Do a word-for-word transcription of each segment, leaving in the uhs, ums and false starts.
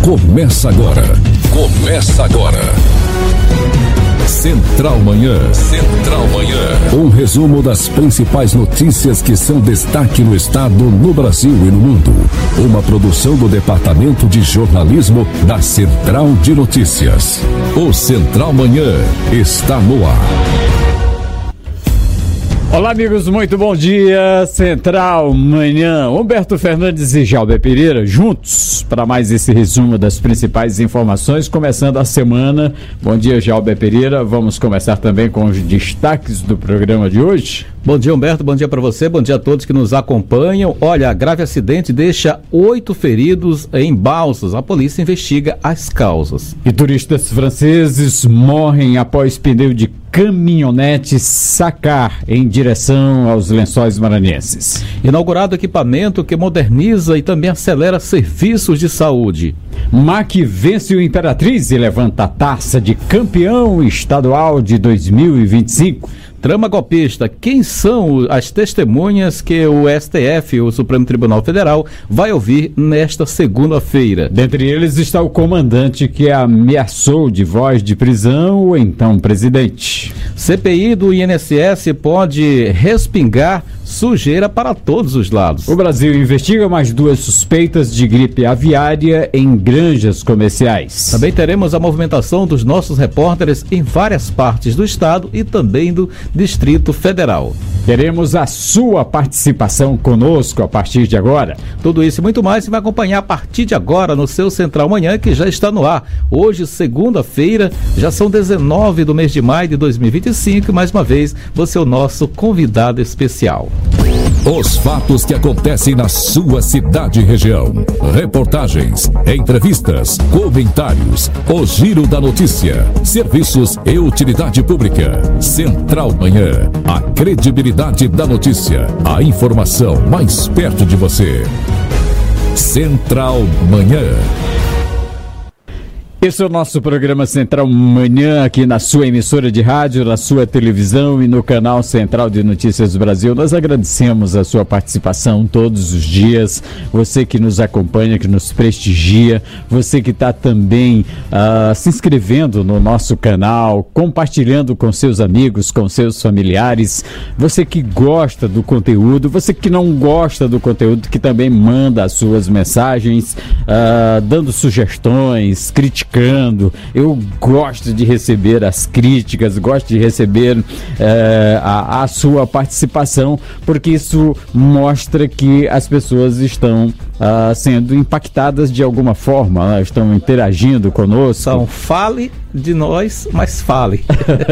Começa agora. Começa agora. Central Manhã. Central Manhã. Um resumo das principais notícias que são destaque no estado, no Brasil e no mundo. Uma produção do Departamento de Jornalismo da Central de Notícias. O Central Manhã está no ar. Olá, amigos, muito bom dia. Central Manhã. Humberto Fernandes e Jalber Pereira juntos para mais esse resumo das principais informações, começando a semana. Bom dia, Jalber Pereira. Vamos começar também com os destaques do programa de hoje. Bom dia, Humberto. Bom dia para você. Bom dia a todos que nos acompanham. Olha, grave acidente deixa oito feridos em Balsas. A polícia investiga as causas. E turistas franceses morrem após pneu de caminhonete sacar em direção aos Lençóis Maranhenses. Inaugurado equipamento que moderniza e também acelera serviços de saúde. M A C vence o Imperatriz e levanta a taça de campeão estadual de dois mil e vinte e cinco. Trama golpista. Quem são as testemunhas que o S T F, o Supremo Tribunal Federal, vai ouvir nesta segunda-feira? Dentre eles está o comandante que ameaçou de voz de prisão o então presidente. C P I do I N S S pode respingar sujeira para todos os lados. O Brasil investiga mais duas suspeitas de gripe aviária em granjas comerciais. Também teremos a movimentação dos nossos repórteres em várias partes do estado e também do Distrito Federal. Teremos a sua participação conosco a partir de agora. Tudo isso e muito mais você vai acompanhar a partir de agora no seu Central Manhã, que já está no ar. Hoje, segunda-feira, já são dezenove do mês de maio de dois mil e vinte e cinco e mais uma vez você é o nosso convidado especial. Os fatos que acontecem na sua cidade e região. Reportagens, entrevistas, comentários. O Giro da Notícia. Serviços e utilidade pública. Central Manhã. A credibilidade da notícia. A informação mais perto de você. Central Manhã. Esse é o nosso programa Central Manhã, aqui na sua emissora de rádio, na sua televisão e no canal Central de Notícias do Brasil. Nós agradecemos a sua participação todos os dias, você que nos acompanha, que nos prestigia, você que está também uh, se inscrevendo no nosso canal, compartilhando com seus amigos, com seus familiares, você que gosta do conteúdo, você que não gosta do conteúdo, que também manda as suas mensagens, uh, dando sugestões, criticando. Eu gosto de receber as críticas, gosto de receber uh, a, a sua participação, porque isso mostra que as pessoas estão uh, sendo impactadas de alguma forma, né? Estão interagindo conosco. Então, fale de nós, mas fale.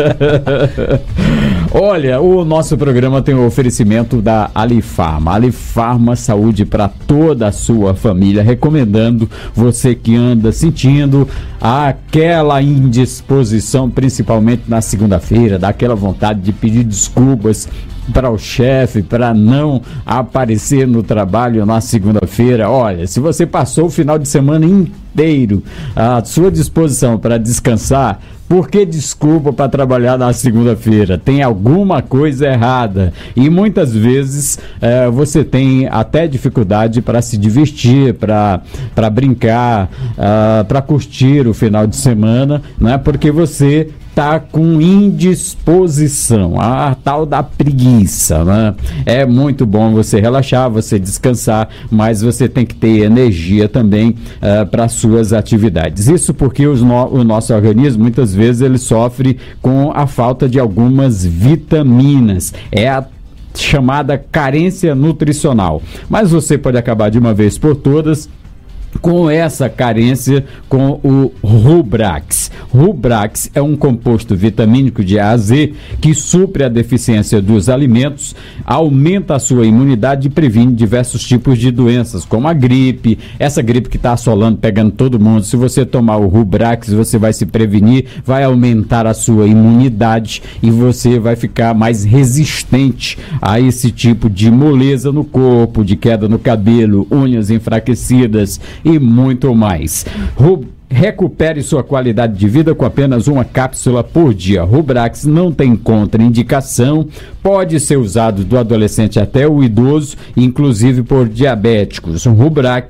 Olha, o nosso programa tem o oferecimento da Alifarma. Alifarma, saúde para toda a sua família. Recomendando você que anda sentindo aquela indisposição, principalmente na segunda-feira, daquela vontade de pedir desculpas para o chefe, para não aparecer no trabalho na segunda-feira. Olha, se você passou o final de semana inteiro à sua disposição para descansar, por que desculpa para trabalhar na segunda-feira? Tem alguma coisa errada. E muitas vezes eh, você tem até dificuldade para se divertir, para para brincar, uh, para curtir o final de semana, não é? Porque você está com indisposição, a tal da preguiça, né? É muito bom você relaxar, você descansar, mas você tem que ter energia também uh, para suas atividades. Isso porque os no, o nosso organismo, muitas vezes, ele sofre com a falta de algumas vitaminas. É a chamada carência nutricional. Mas você pode acabar de uma vez por todas com essa carência com o Rubrax. Rubrax é um composto vitamínico de A a Z que supre a deficiência dos alimentos, aumenta a sua imunidade e previne diversos tipos de doenças, como a gripe, essa gripe que está assolando, pegando todo mundo. Se você tomar o Rubrax, você vai se prevenir, vai aumentar a sua imunidade e você vai ficar mais resistente a esse tipo de moleza no corpo, de queda no cabelo, unhas enfraquecidas e muito mais. Rub... Recupere sua qualidade de vida com apenas uma cápsula por dia. Rubrax não tem contraindicação, pode ser usado do adolescente até o idoso, inclusive por diabéticos. Rubrax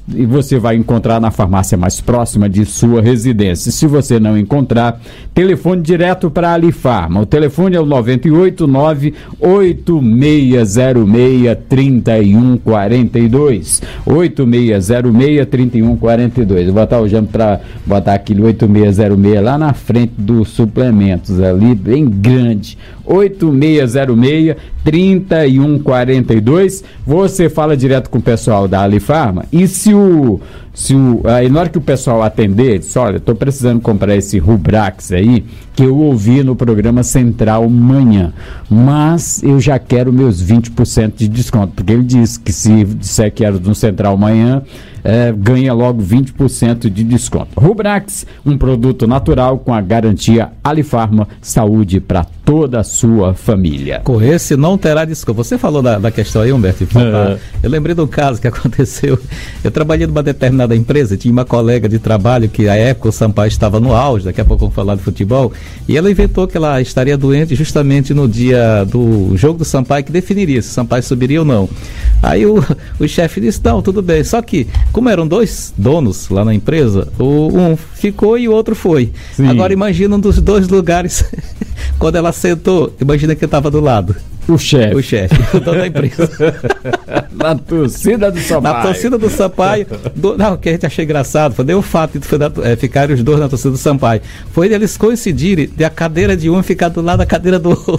e você vai encontrar na farmácia mais próxima de sua residência. Se você não encontrar, telefone direto para a Alifarma. O telefone é o nove oito nove, oito seis zero seis, três um quatro dois. oito seis zero seis, três um quatro dois. Eu vou botar o jam para botar aquele oito seis zero seis lá na frente dos suplementos, ali bem grande. oito seis zero seis, três um quatro dois. Você fala direto com o pessoal da Alifarma e se o se o aí na hora que o pessoal atender, diz, olha, estou precisando comprar esse Rubrax aí que eu ouvi no programa Central Manhã, mas eu já quero meus vinte por cento de desconto, porque ele disse que se disser que era no Central Manhã, é, ganha logo vinte por cento de desconto. Rubrax, um produto natural com a garantia Alifarma, saúde para toda a sua família. Com esse não terá desconto. Você falou da, da questão aí, Humberto. É. Eu lembrei de um caso que aconteceu. Eu trabalhei numa determinada empresa, tinha uma colega de trabalho que à época o Sampaio estava no auge, daqui a pouco vamos falar de futebol, e ela inventou que ela estaria doente justamente no dia do jogo do Sampaio, que definiria se o Sampaio subiria ou não. Aí o, o chefe disse, não, tudo bem, só que como eram dois donos lá na empresa, o, um ficou e o outro foi. Sim. Agora imagina um dos dois lugares, quando ela sentou, imagina quem estava do lado. O chefe. O chefe, o dono da empresa. Na torcida do Sampaio. Na torcida do Sampaio. Do, não, o que a gente achou engraçado foi nem o fato de é, ficarem os dois na torcida do Sampaio. Foi eles coincidirem de a cadeira de um ficar do lado da cadeira do outro.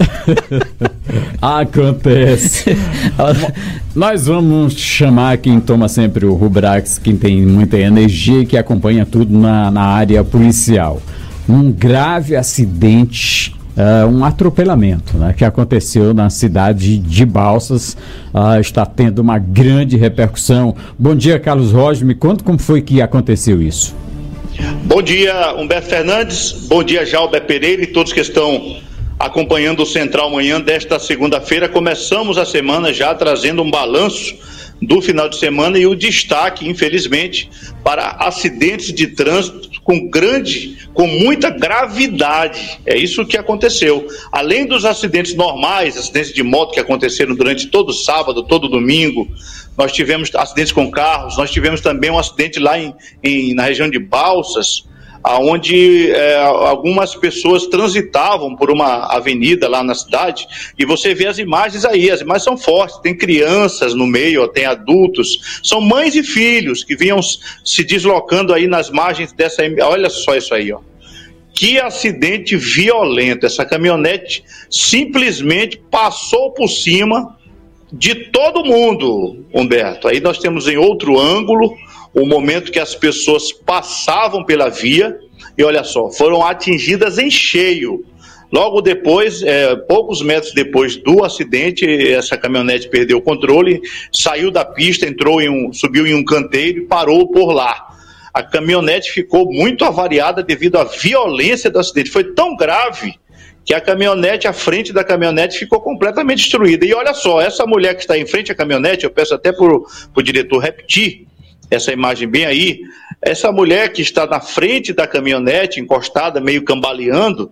Acontece. Nós vamos chamar quem toma sempre o Rubrax, quem tem muita energia e que acompanha tudo na, na área policial. Um grave acidente. Uh, um atropelamento, né, que aconteceu na cidade de Balsas, uh, está tendo uma grande repercussão. Bom dia, Carlos Roger, me conta como foi que aconteceu isso. Bom dia, Humberto Fernandes, bom dia, Jalber Pereira e todos que estão acompanhando o Central Manhã desta segunda-feira. Começamos a semana já trazendo um balanço do final de semana e o destaque, infelizmente, para acidentes de trânsito com grande, com muita gravidade. É isso que aconteceu. Além dos acidentes normais, acidentes de moto que aconteceram durante todo o sábado, todo domingo, nós tivemos acidentes com carros, nós tivemos também um acidente lá em, em, na região de Balsas, onde é, algumas pessoas transitavam por uma avenida lá na cidade, e você vê as imagens aí, as imagens são fortes, tem crianças no meio, tem adultos, são mães e filhos que vinham se deslocando aí nas margens dessa, olha só isso aí, ó. Que acidente violento, essa caminhonete simplesmente passou por cima de todo mundo, Humberto. Aí nós temos em outro ângulo o momento que as pessoas passavam pela via e olha só, foram atingidas em cheio. Logo depois, é, poucos metros depois do acidente, essa caminhonete perdeu o controle, saiu da pista, entrou em um, subiu em um canteiro e parou por lá. A caminhonete ficou muito avariada devido à violência do acidente. Foi tão grave que a caminhonete, a frente da caminhonete ficou completamente destruída. E olha só, essa mulher que está em frente à caminhonete, eu peço até para o diretor repetir essa imagem bem aí, essa mulher que está na frente da caminhonete, encostada, meio cambaleando,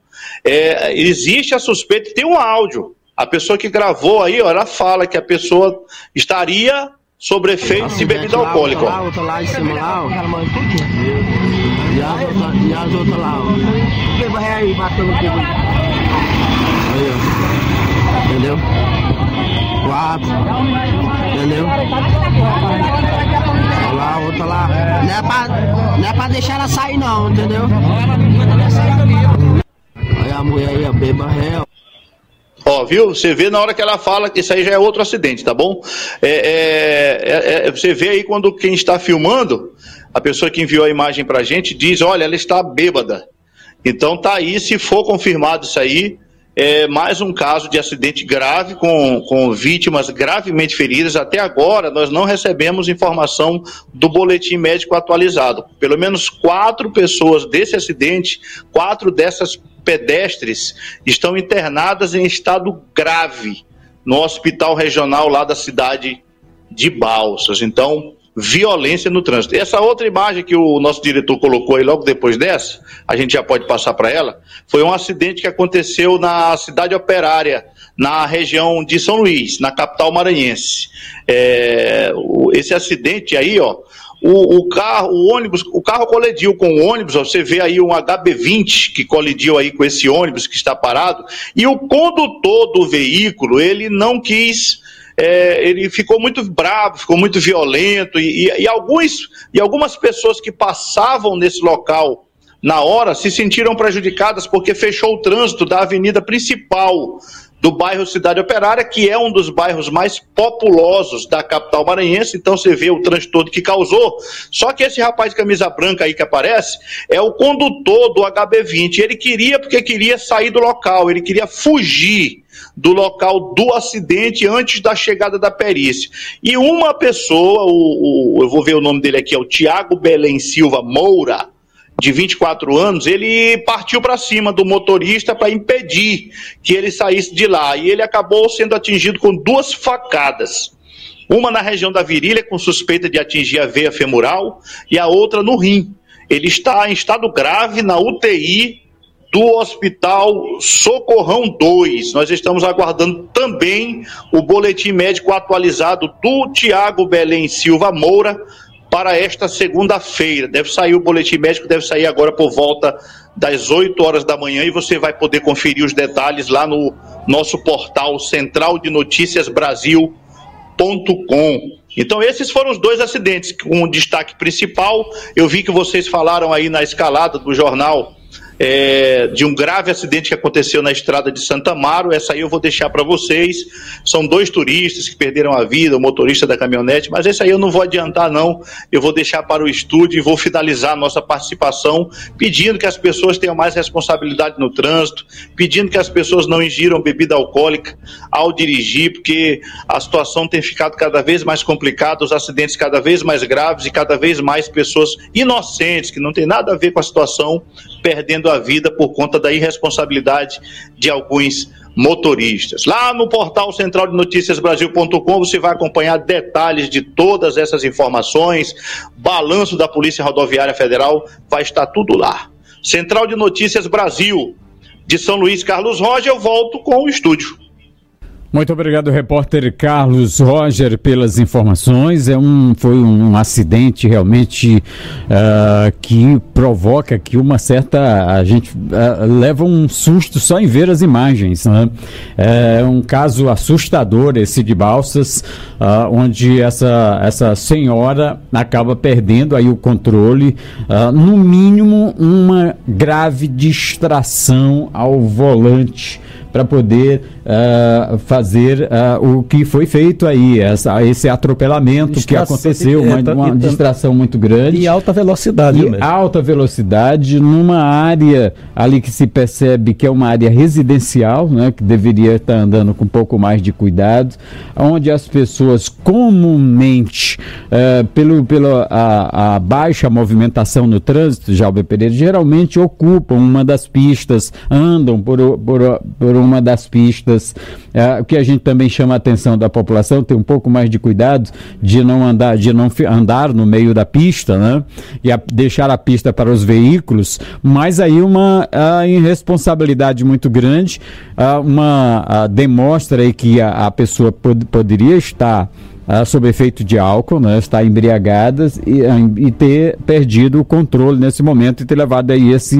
é, existe a suspeita, tem um áudio, a pessoa que gravou aí, ó, ela fala que a pessoa estaria sob efeito de bebida alcoólica. Lá, outra lá em cima, lá, ó. E as outras lá, ó. Aí, ó. Entendeu? Quatro. Entendeu? Olha lá, outra lá. Não é pra, não é pra deixar ela sair não, entendeu? Olha a mulher aí, a beba réu. Ó, viu? Você vê na hora que ela fala que isso aí já é outro acidente, tá bom? É, é, é, você vê aí quando quem está filmando, a pessoa que enviou a imagem pra gente diz, olha, ela está bêbada. Então tá aí, se for confirmado isso aí, é mais um caso de acidente grave com, com vítimas gravemente feridas. Até agora nós não recebemos informação do boletim médico atualizado. Pelo menos quatro pessoas desse acidente, quatro dessas pedestres estão internadas em estado grave no hospital regional lá da cidade de Balsas. Então, violência no trânsito. Essa outra imagem que o nosso diretor colocou aí logo depois dessa, a gente já pode passar para ela, foi um acidente que aconteceu na cidade operária, na região de São Luís, na capital maranhense. É, esse acidente aí, ó, o, o carro, o ônibus, o carro colidiu com o ônibus, você vê aí um H B vinte que colidiu aí com esse ônibus que está parado, e o condutor do veículo, ele não quis, é, ele ficou muito bravo, ficou muito violento, e, e, e, alguns, e algumas pessoas que passavam nesse local na hora se sentiram prejudicadas porque fechou o trânsito da avenida principal do bairro Cidade Operária, que é um dos bairros mais populosos da capital maranhense. Então você vê o transtorno que causou. Só que esse rapaz de camisa branca aí que aparece é o condutor do H B vinte. Ele queria, porque queria sair do local, ele queria fugir do local do acidente antes da chegada da perícia. E uma pessoa, o, o, eu vou ver o nome dele aqui, é o Tiago Belém Silva Moura, de vinte e quatro anos, ele partiu para cima do motorista para impedir que ele saísse de lá. E ele acabou sendo atingido com duas facadas. Uma na região da virilha, com suspeita de atingir a veia femoral, e a outra no rim. Ele está em estado grave na U T I do Hospital Socorrão dois. Nós estamos aguardando também o boletim médico atualizado do Tiago Belém Silva Moura, para esta segunda-feira. Deve sair o boletim médico, deve sair agora por volta das oito horas da manhã, e você vai poder conferir os detalhes lá no nosso portal central de notícias brasil ponto com. Então esses foram os dois acidentes, com um destaque principal. Eu vi que vocês falaram aí na escalada do jornal É, de um grave acidente que aconteceu na estrada de Santa Amaro. Essa aí eu vou deixar para vocês. São dois turistas que perderam a vida, o motorista da caminhonete, mas esse aí eu não vou adiantar não, eu vou deixar para o estúdio e vou finalizar a nossa participação pedindo que as pessoas tenham mais responsabilidade no trânsito, pedindo que as pessoas não ingiram bebida alcoólica ao dirigir, porque a situação tem ficado cada vez mais complicada, os acidentes cada vez mais graves e cada vez mais pessoas inocentes, que não tem nada a ver com a situação, perdendo a vida por conta da irresponsabilidade de alguns motoristas. Lá no portal central de notícias brasil ponto com você vai acompanhar detalhes de todas essas informações, balanço da Polícia Rodoviária Federal, vai estar tudo lá. Central de Notícias Brasil, de São Luís, Carlos Roger, eu volto com o estúdio. Muito obrigado, repórter Carlos Roger, pelas informações. É um, foi um acidente realmente uh, que provoca que uma certa... A gente uh, leva um susto só em ver as imagens, né? É um caso assustador esse de Balsas, uh, onde essa, essa senhora acaba perdendo aí o controle, uh, no mínimo uma grave distração ao volante, para poder uh, fazer uh, o que foi feito aí, essa, esse atropelamento distração, que aconteceu, uma, é, uma e, distração muito grande. E alta velocidade. E mesmo. alta velocidade numa área ali que se percebe que é uma área residencial, né, que deveria estar andando com um pouco mais de cuidado, onde as pessoas comumente, uh, pelo, pela a, a baixa movimentação no trânsito, Jalber Pereira, geralmente ocupam uma das pistas, andam por, por, por uma das pistas, é, o que a gente também chama a atenção da população, ter um pouco mais de cuidado de não andar, de não andar no meio da pista, né? E a, deixar a pista para os veículos, mas aí uma a irresponsabilidade muito grande, a, uma a, demonstra aí que a, a pessoa pod, poderia estar Uh, sob efeito de álcool, né, estar embriagada e, uh, e ter perdido o controle nesse momento e ter levado aí esse,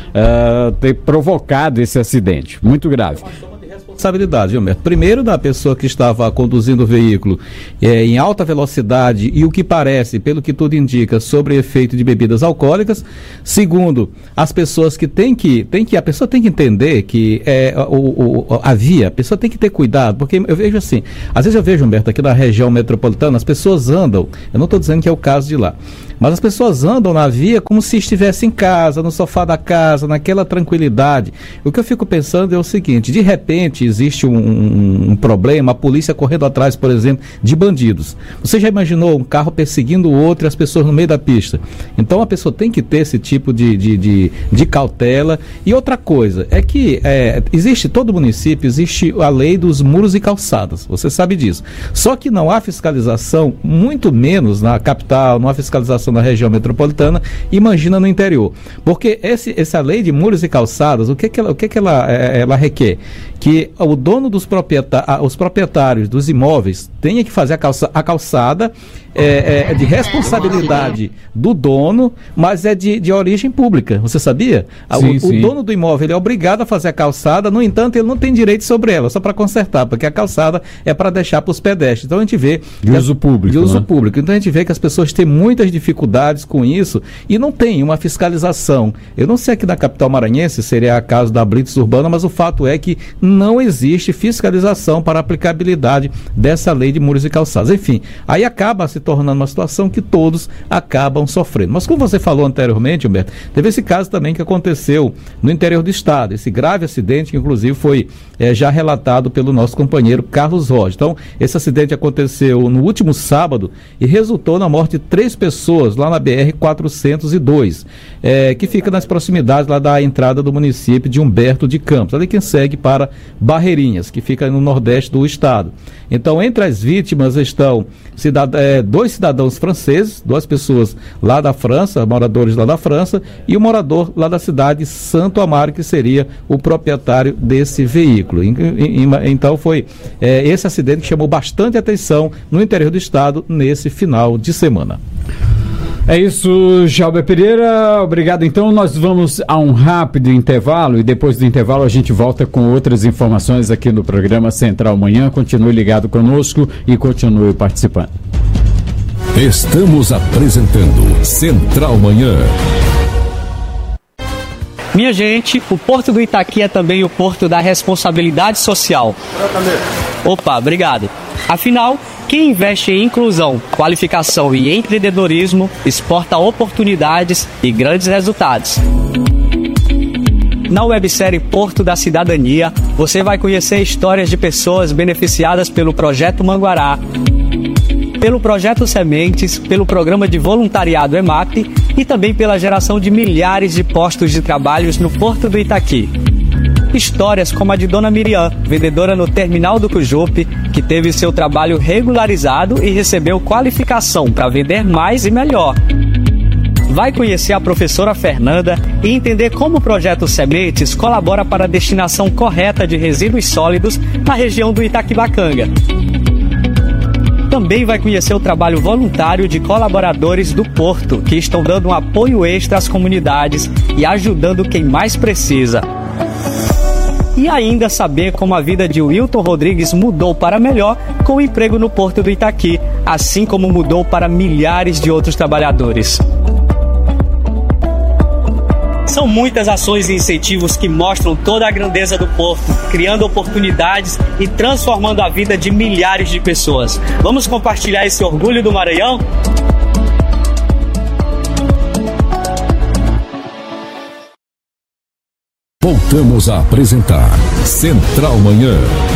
uh, ter provocado esse acidente, muito grave. Responsabilidade, Gilberto. Primeiro, da pessoa que estava conduzindo o veículo é, em alta velocidade e o que parece, pelo que tudo indica, sobre efeito de bebidas alcoólicas. Segundo, as pessoas que têm que, tem que a pessoa tem que entender que é, o, o, a via, a pessoa tem que ter cuidado, porque eu vejo assim, às vezes eu vejo, Humberto, aqui na região metropolitana, as pessoas andam, eu não estou dizendo que é o caso de lá, mas as pessoas andam na via como se estivesse em casa, no sofá da casa, naquela tranquilidade. O que eu fico pensando é o seguinte, de repente existe um, um, um problema, a polícia correndo atrás, por exemplo, de bandidos. Você já imaginou um carro perseguindo o outro e as pessoas no meio da pista? Então a pessoa tem que ter esse tipo de, de, de, de cautela. E outra coisa, é que é, existe, todo município, existe a lei dos muros e calçadas, você sabe disso. Só que não há fiscalização, muito menos na capital, não há fiscalização na região metropolitana, imagina no interior. Porque esse, essa lei de muros e calçadas, o que, que ela, o que, que ela, ela requer? Que o dono dos proprietários, os proprietários dos imóveis tenha que fazer a, calça, a calçada é, é de responsabilidade do dono, mas é de, de origem pública. Você sabia? Sim, o, sim. o dono do imóvel ele é obrigado a fazer a calçada, no entanto, ele não tem direito sobre ela, só para consertar, porque a calçada é para deixar para os pedestres. Então a gente vê... De uso público. De uso né? público. Então a gente vê que as pessoas têm muitas dificuldades com isso e não tem uma fiscalização. Eu não sei aqui na capital maranhense, seria a caso da Blitz Urbana, mas o fato é que não existe fiscalização para a aplicabilidade dessa lei de muros e calçadas. Enfim, aí acaba se tornando uma situação que todos acabam sofrendo. Mas como você falou anteriormente, Humberto, teve esse caso também que aconteceu no interior do estado, esse grave acidente que inclusive foi é, já relatado pelo nosso companheiro Carlos Rocha. Então, esse acidente aconteceu no último sábado e resultou na morte de três pessoas lá na B R quatrocentos e dois, é, que fica nas proximidades lá da entrada do município de Humberto de Campos, ali quem segue para Barreirinhas, que fica no nordeste do estado. Então, entre as vítimas estão cidad- é, dois cidadãos franceses, duas pessoas lá da França, moradores lá da França, e o morador lá da cidade de Santo Amaro, que seria o proprietário desse veículo. Então, foi é, esse acidente que chamou bastante atenção no interior do estado nesse final de semana. É isso, Jalber Pereira, obrigado. Então nós vamos a um rápido intervalo e depois do intervalo a gente volta com outras informações aqui no programa Central Manhã. Continue ligado conosco e continue participando. Estamos apresentando Central Manhã. Minha gente, o Porto do Itaqui é também o Porto da Responsabilidade Social. Opa, obrigado. Afinal, quem investe em inclusão, qualificação e empreendedorismo exporta oportunidades e grandes resultados. Na websérie Porto da Cidadania, você vai conhecer histórias de pessoas beneficiadas pelo Projeto Manguará, pelo Projeto Sementes, pelo Programa de Voluntariado EMAP e também pela geração de milhares de postos de trabalho no Porto do Itaqui. Histórias como a de Dona Miriam, vendedora no terminal do Cujupe, que teve seu trabalho regularizado e recebeu qualificação para vender mais e melhor. Vai conhecer a professora Fernanda e entender como o Projeto Sementes colabora para a destinação correta de resíduos sólidos na região do Itaquibacanga. Também vai conhecer o trabalho voluntário de colaboradores do Porto, que estão dando um apoio extra às comunidades e ajudando quem mais precisa. E ainda saber como a vida de Wilton Rodrigues mudou para melhor com o emprego no Porto do Itaqui, assim como mudou para milhares de outros trabalhadores. São muitas ações e incentivos que mostram toda a grandeza do Porto, criando oportunidades e transformando a vida de milhares de pessoas. Vamos compartilhar esse orgulho do Maranhão? Voltamos a apresentar Central Manhã.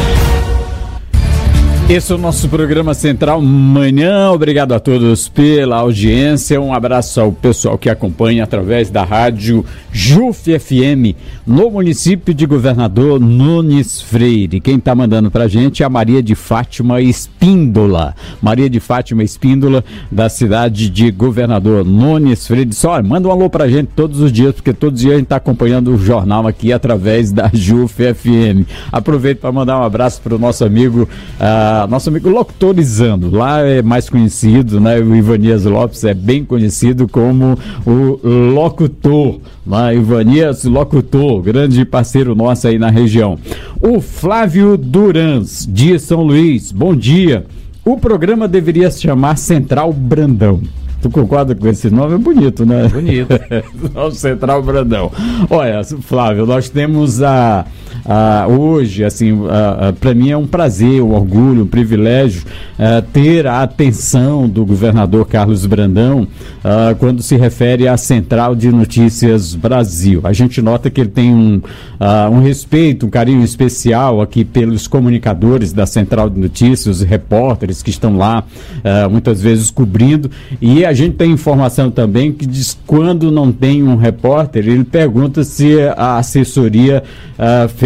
Esse é o nosso programa Central Manhã. Obrigado a todos pela audiência. Um abraço ao pessoal que acompanha através da rádio Juf F M no município de Governador Nunes Freire. Quem está mandando pra gente é a Maria de Fátima Espíndola. Maria de Fátima Espíndola, da cidade de Governador Nunes Freire. Só manda um alô pra gente todos os dias, porque todos os dias a gente está acompanhando o jornal aqui através da Juf F M. Aproveito para mandar um abraço para o nosso amigo uh, nosso amigo Locutorizando, lá é mais conhecido, né? O Ivanias Lopes é bem conhecido como o Locutor, né? Ivanias Locutor, grande parceiro nosso aí na região. O Flávio Durans, de São Luís, bom dia. O programa deveria se chamar Central Brandão. Tu concorda com esse nome? É bonito, né? Bonito. Central Brandão. Olha, Flávio, nós temos a, a hoje, assim, para mim é um prazer, um orgulho, um privilégio a, ter a atenção do governador Carlos Brandão a, quando se refere à Central de Notícias Brasil. A gente nota que ele tem um, a, um respeito, um carinho especial aqui pelos comunicadores da Central de Notícias, os repórteres que estão lá a, muitas vezes cobrindo, e a gente tem informação também que diz quando não tem um repórter, ele pergunta se a assessoria uh, fez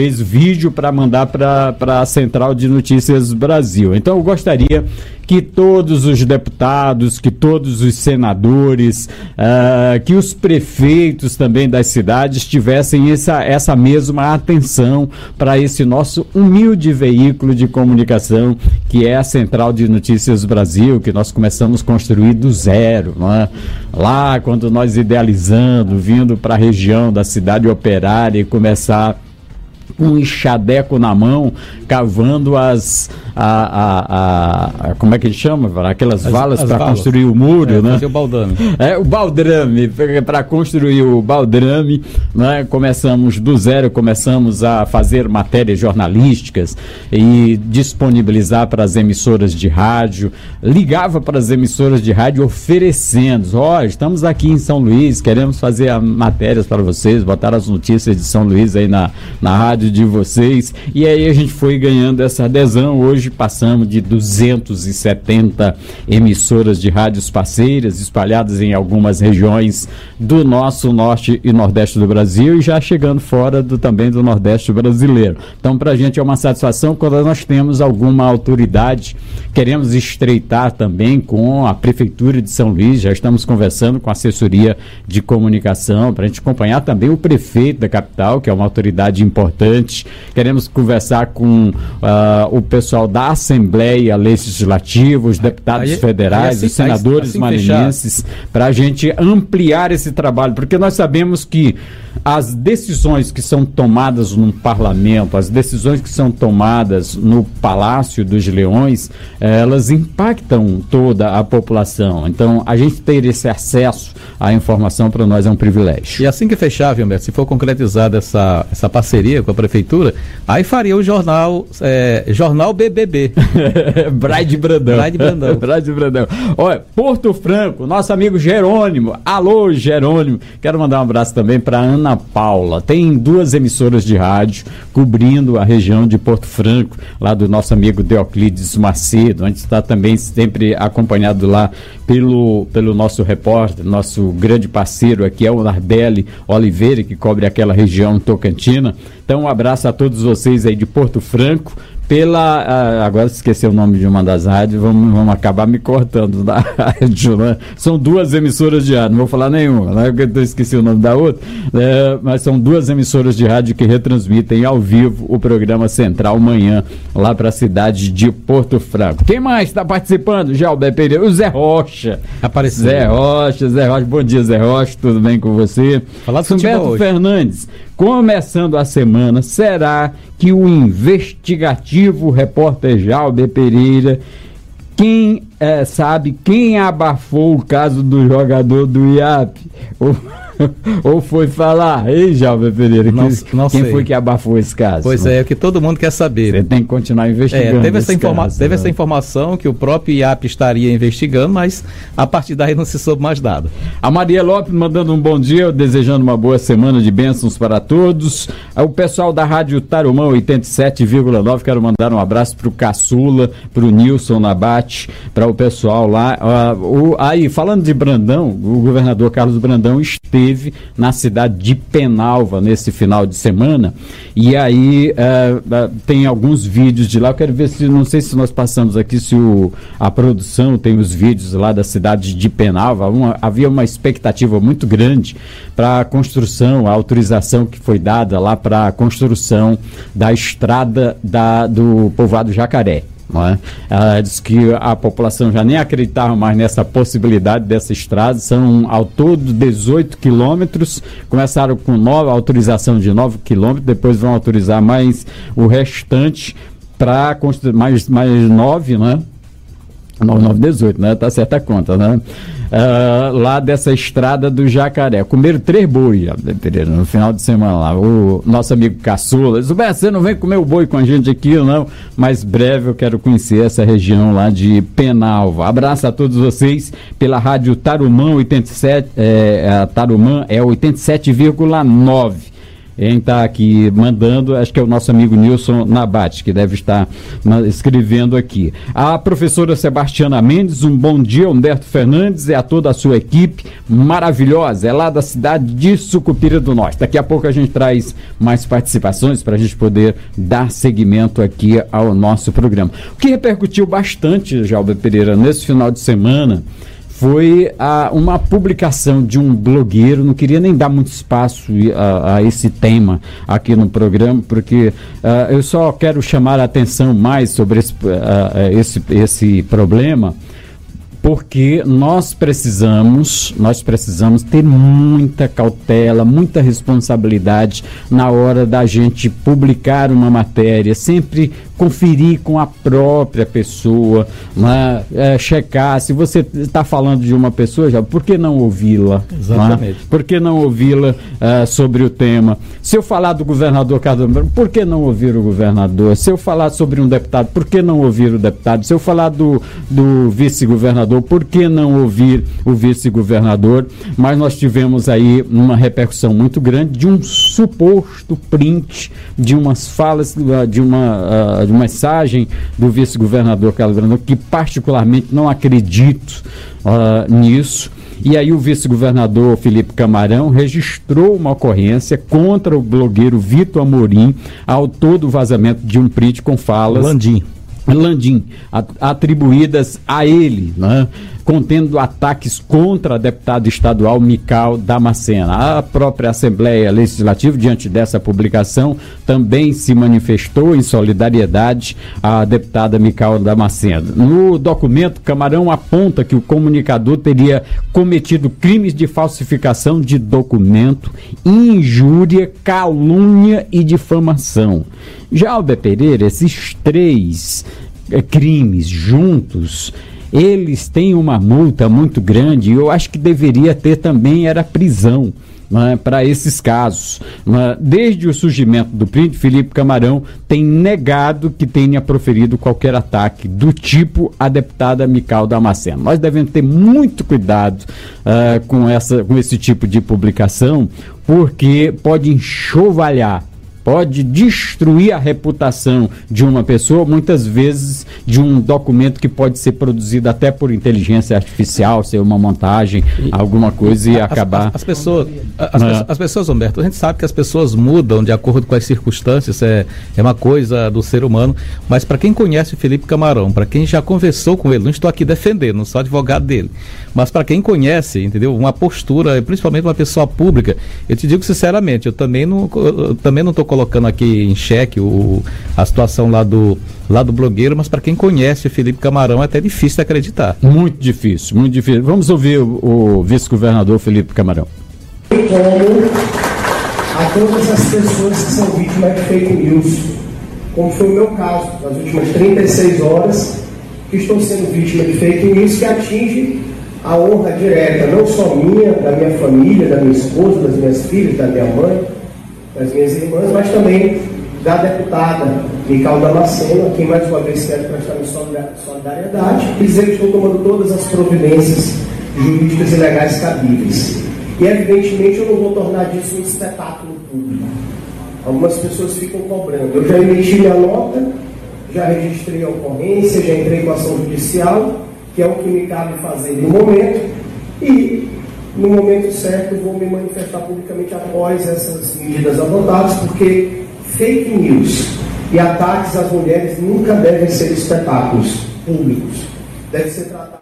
fez vídeo para mandar para a Central de Notícias Brasil. Então eu gostaria que todos os deputados, que todos os senadores, uh, que os prefeitos também das cidades tivessem essa, essa mesma atenção para esse nosso humilde veículo de comunicação, que é a Central de Notícias Brasil, que nós começamos a construir do zero, não é? Lá quando nós idealizando, vindo para a região da cidade operária e começar com um enxadeco na mão, cavando as a, a, a, a como é que chama? Aquelas as, valas para construir o muro, é, né? Fazer o baldrame. É, o baldrame, para construir o baldrame, né? Começamos do zero, começamos a fazer matérias jornalísticas e disponibilizar para as emissoras de rádio, ligava para as emissoras de rádio oferecendo, ó, oh, estamos aqui em São Luís, queremos fazer a, matérias para vocês, botar as notícias de São Luís aí na, na rádio de vocês, e aí a gente foi ganhando essa adesão. Hoje passamos de duzentas e setenta emissoras de rádios parceiras espalhadas em algumas regiões do nosso norte e nordeste do Brasil e já chegando fora do, também do nordeste brasileiro. Então pra gente é uma satisfação quando nós temos alguma autoridade. Queremos estreitar também com a Prefeitura de São Luís, já estamos conversando com a assessoria de comunicação para a gente acompanhar também o prefeito da capital, que é uma autoridade importante. Queremos conversar com uh, o pessoal da Assembleia Legislativa, os deputados aí, federais, aí assim, os senadores assim maranhenses, para a gente ampliar esse trabalho, porque nós sabemos que as decisões que são tomadas no parlamento, as decisões que são tomadas no Palácio dos Leões, elas impactam toda a população. Então, a gente ter esse acesso à informação para nós é um privilégio. E assim que fechar, viu, Humberto, se for concretizada essa, essa parceria com a Prefeitura, aí faria o jornal, é, jornal B B B. Braide Brandão. Braide Brandão. Braide Brandão. Olha, Porto Franco, nosso amigo Jerônimo. Alô, Jerônimo. Quero mandar um abraço também para Ana Paula. Tem duas emissoras de rádio cobrindo a região de Porto Franco, lá do nosso amigo Deoclides Macedo. A gente está também sempre acompanhado lá pelo, pelo nosso repórter, nosso grande parceiro aqui é o Nardelli Oliveira, que cobre aquela região tocantina. Então um abraço a todos vocês aí de Porto Franco. Pela, uh, agora esqueci o nome de uma das rádios, vamos, vamos acabar me cortando da rádio, né? São duas emissoras de rádio, não vou falar nenhuma, né? Porque eu esqueci o nome da outra, né? Mas são duas emissoras de rádio que retransmitem ao vivo o programa Central Manhã, lá para a cidade de Porto Franco. Quem mais está participando? Jalber Pereira, o Zé Rocha. Apareceu. Zé Rocha, Zé Rocha, bom dia Zé Rocha, tudo bem com você? Falar do Humberto Fernandes, começando a semana, será que o investigativo repórter Jalber Pereira, quem é, sabe quem abafou o caso do jogador do I A P? Ou, ou foi falar, ei Jalber Pereira, não, que, não quem sei. foi que abafou esse caso? Pois é, é o que todo mundo quer saber. Você tem que continuar investigando. É, teve essa, informa- caso, teve né? essa informação que o próprio I A P estaria investigando, mas a partir daí não se soube mais nada. A Maria Lopes mandando um bom dia, desejando uma boa semana de bênçãos para todos. O pessoal da Rádio Tarumã oitenta e sete vírgula nove, quero mandar um abraço para o Caçula, para o Nilson Nabate, para o pessoal lá. Uh, o, aí, falando de Brandão, o governador Carlos Brandão esteve na cidade de Penalva nesse final de semana, e aí uh, uh, tem alguns vídeos de lá. Eu quero ver se, não sei se nós passamos aqui, se o, a produção tem os vídeos lá da cidade de Penalva. Uma, havia uma expectativa muito grande para a construção, a autorização que foi dada lá para a construção da estrada da, do povoado Jacaré. Não é? Ah, diz que a população já nem acreditava mais nessa possibilidade dessa estrada. São ao todo dezoito quilômetros, começaram com nove, autorização de nove quilômetros, depois vão autorizar mais o restante para construir mais, mais nove, né? nove, dezoito, né? Tá certa a conta, né? Uh, lá dessa estrada do Jacaré. Comeram três boi, Pereira, no final de semana lá. O nosso amigo Caçula disse: você não vem comer o boi com a gente aqui, não? Mas breve eu quero conhecer essa região lá de Penalva. Abraço a todos vocês pela Rádio Tarumã oitenta e sete, é, a Tarumã é oitenta e sete vírgula nove. Quem está aqui mandando, acho que é o nosso amigo Nilson Nabate, que deve estar escrevendo aqui. A professora Sebastiana Mendes, um bom dia, Humberto Fernandes, e a toda a sua equipe maravilhosa, é lá da cidade de Sucupira do Norte. Daqui a pouco a gente traz mais participações para a gente poder dar seguimento aqui ao nosso programa. O que repercutiu bastante, Jalber Pereira, nesse final de semana, foi a, uma publicação de um blogueiro. Não queria nem dar muito espaço a, a esse tema aqui no programa, porque uh, eu só quero chamar a atenção mais sobre esse, uh, esse, esse problema, porque nós precisamos, nós precisamos ter muita cautela, muita responsabilidade na hora da gente publicar uma matéria, sempre conferir com a própria pessoa, né? É, checar, se você está falando de uma pessoa, já, por que não ouvi-la? Exatamente. Né? Por que não ouvi-la uh, sobre o tema? Se eu falar do governador Carlos Brandão, por que não ouvir o governador? Se eu falar sobre um deputado, por que não ouvir o deputado? Se eu falar do, do vice-governador, por que não ouvir o vice-governador? Mas nós tivemos aí uma repercussão muito grande de um suposto print de umas falas, de uma, uh, de uma mensagem do vice-governador Carlos Brandão, que particularmente não acredito uh, nisso. E aí o vice-governador Felipe Camarão registrou uma ocorrência contra o blogueiro Vitor Amorim, autor do vazamento de um print com falas... Landim. Landim, atribuídas a ele, né, contendo ataques contra a deputada estadual Mical Damascena. A própria Assembleia Legislativa, diante dessa publicação, também se manifestou em solidariedade à deputada Mical Damascena. No documento, Camarão aponta que o comunicador teria cometido crimes de falsificação de documento, injúria, calúnia e difamação. Jalber Pereira, esses três é, crimes juntos, eles têm uma multa muito grande, e eu acho que deveria ter também era prisão, né, para esses casos. Né? Desde o surgimento do print, Felipe Camarão tem negado que tenha proferido qualquer ataque do tipo a deputada Mical Damascena. Nós devemos ter muito cuidado uh, com, essa, com esse tipo de publicação, porque pode enxovalhar, pode destruir a reputação de uma pessoa, muitas vezes de um documento que pode ser produzido até por inteligência artificial, ser uma montagem, e, alguma coisa e as, acabar... As, as, pessoas, as, é. as pessoas, Humberto, a gente sabe que as pessoas mudam de acordo com as circunstâncias, é, é uma coisa do ser humano, mas para quem conhece o Felipe Camarão, para quem já conversou com ele, não estou aqui defendendo, não sou advogado dele, mas para quem conhece, entendeu, uma postura, principalmente uma pessoa pública, eu te digo sinceramente, eu também não eu também não estou colocando aqui em xeque o, a situação lá do, lá do blogueiro, mas para quem conhece o Felipe Camarão é até difícil de acreditar. Muito difícil, muito difícil. Vamos ouvir o, o vice-governador Felipe Camarão. Como a todas as pessoas que são vítimas de fake news, como foi o meu caso, nas últimas trinta e seis horas, que estou sendo vítima de fake news que atinge a honra direta, não só minha, da minha família, da minha esposa, das minhas filhas, da minha mãe, das minhas irmãs, mas também da deputada Mical Damascena, a quem mais uma vez quero prestar minha solidariedade, e dizer que estou tomando todas as providências jurídicas e legais cabíveis. E evidentemente eu não vou tornar disso um espetáculo público. Algumas pessoas ficam cobrando. Eu já emiti minha nota, já registrei a ocorrência, já entrei com ação judicial, que é o que me cabe fazer no momento, e no momento certo vou me manifestar publicamente após essas medidas adotadas, porque fake news e ataques às mulheres nunca devem ser espetáculos públicos. Deve ser tratado.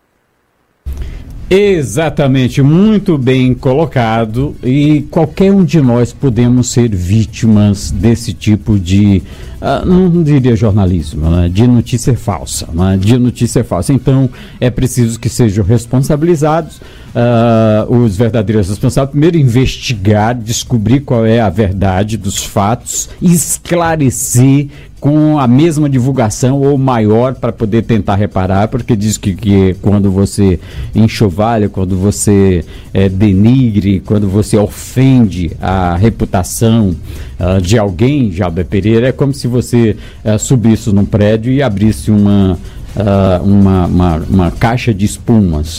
Exatamente, muito bem colocado, e qualquer um de nós podemos ser vítimas desse tipo de, uh, não diria jornalismo, né? de notícia falsa, né? de notícia falsa. Então é preciso que sejam responsabilizados uh, os verdadeiros responsáveis, primeiro investigar, descobrir qual é a verdade dos fatos, esclarecer com a mesma divulgação ou maior para poder tentar reparar, porque diz que, que quando você enxovalha, quando você é, denigre, quando você ofende a reputação uh, de alguém, Jalber Pereira, é como se você uh, subisse num prédio e abrisse uma, uh, uma, uma, uma caixa de espumas.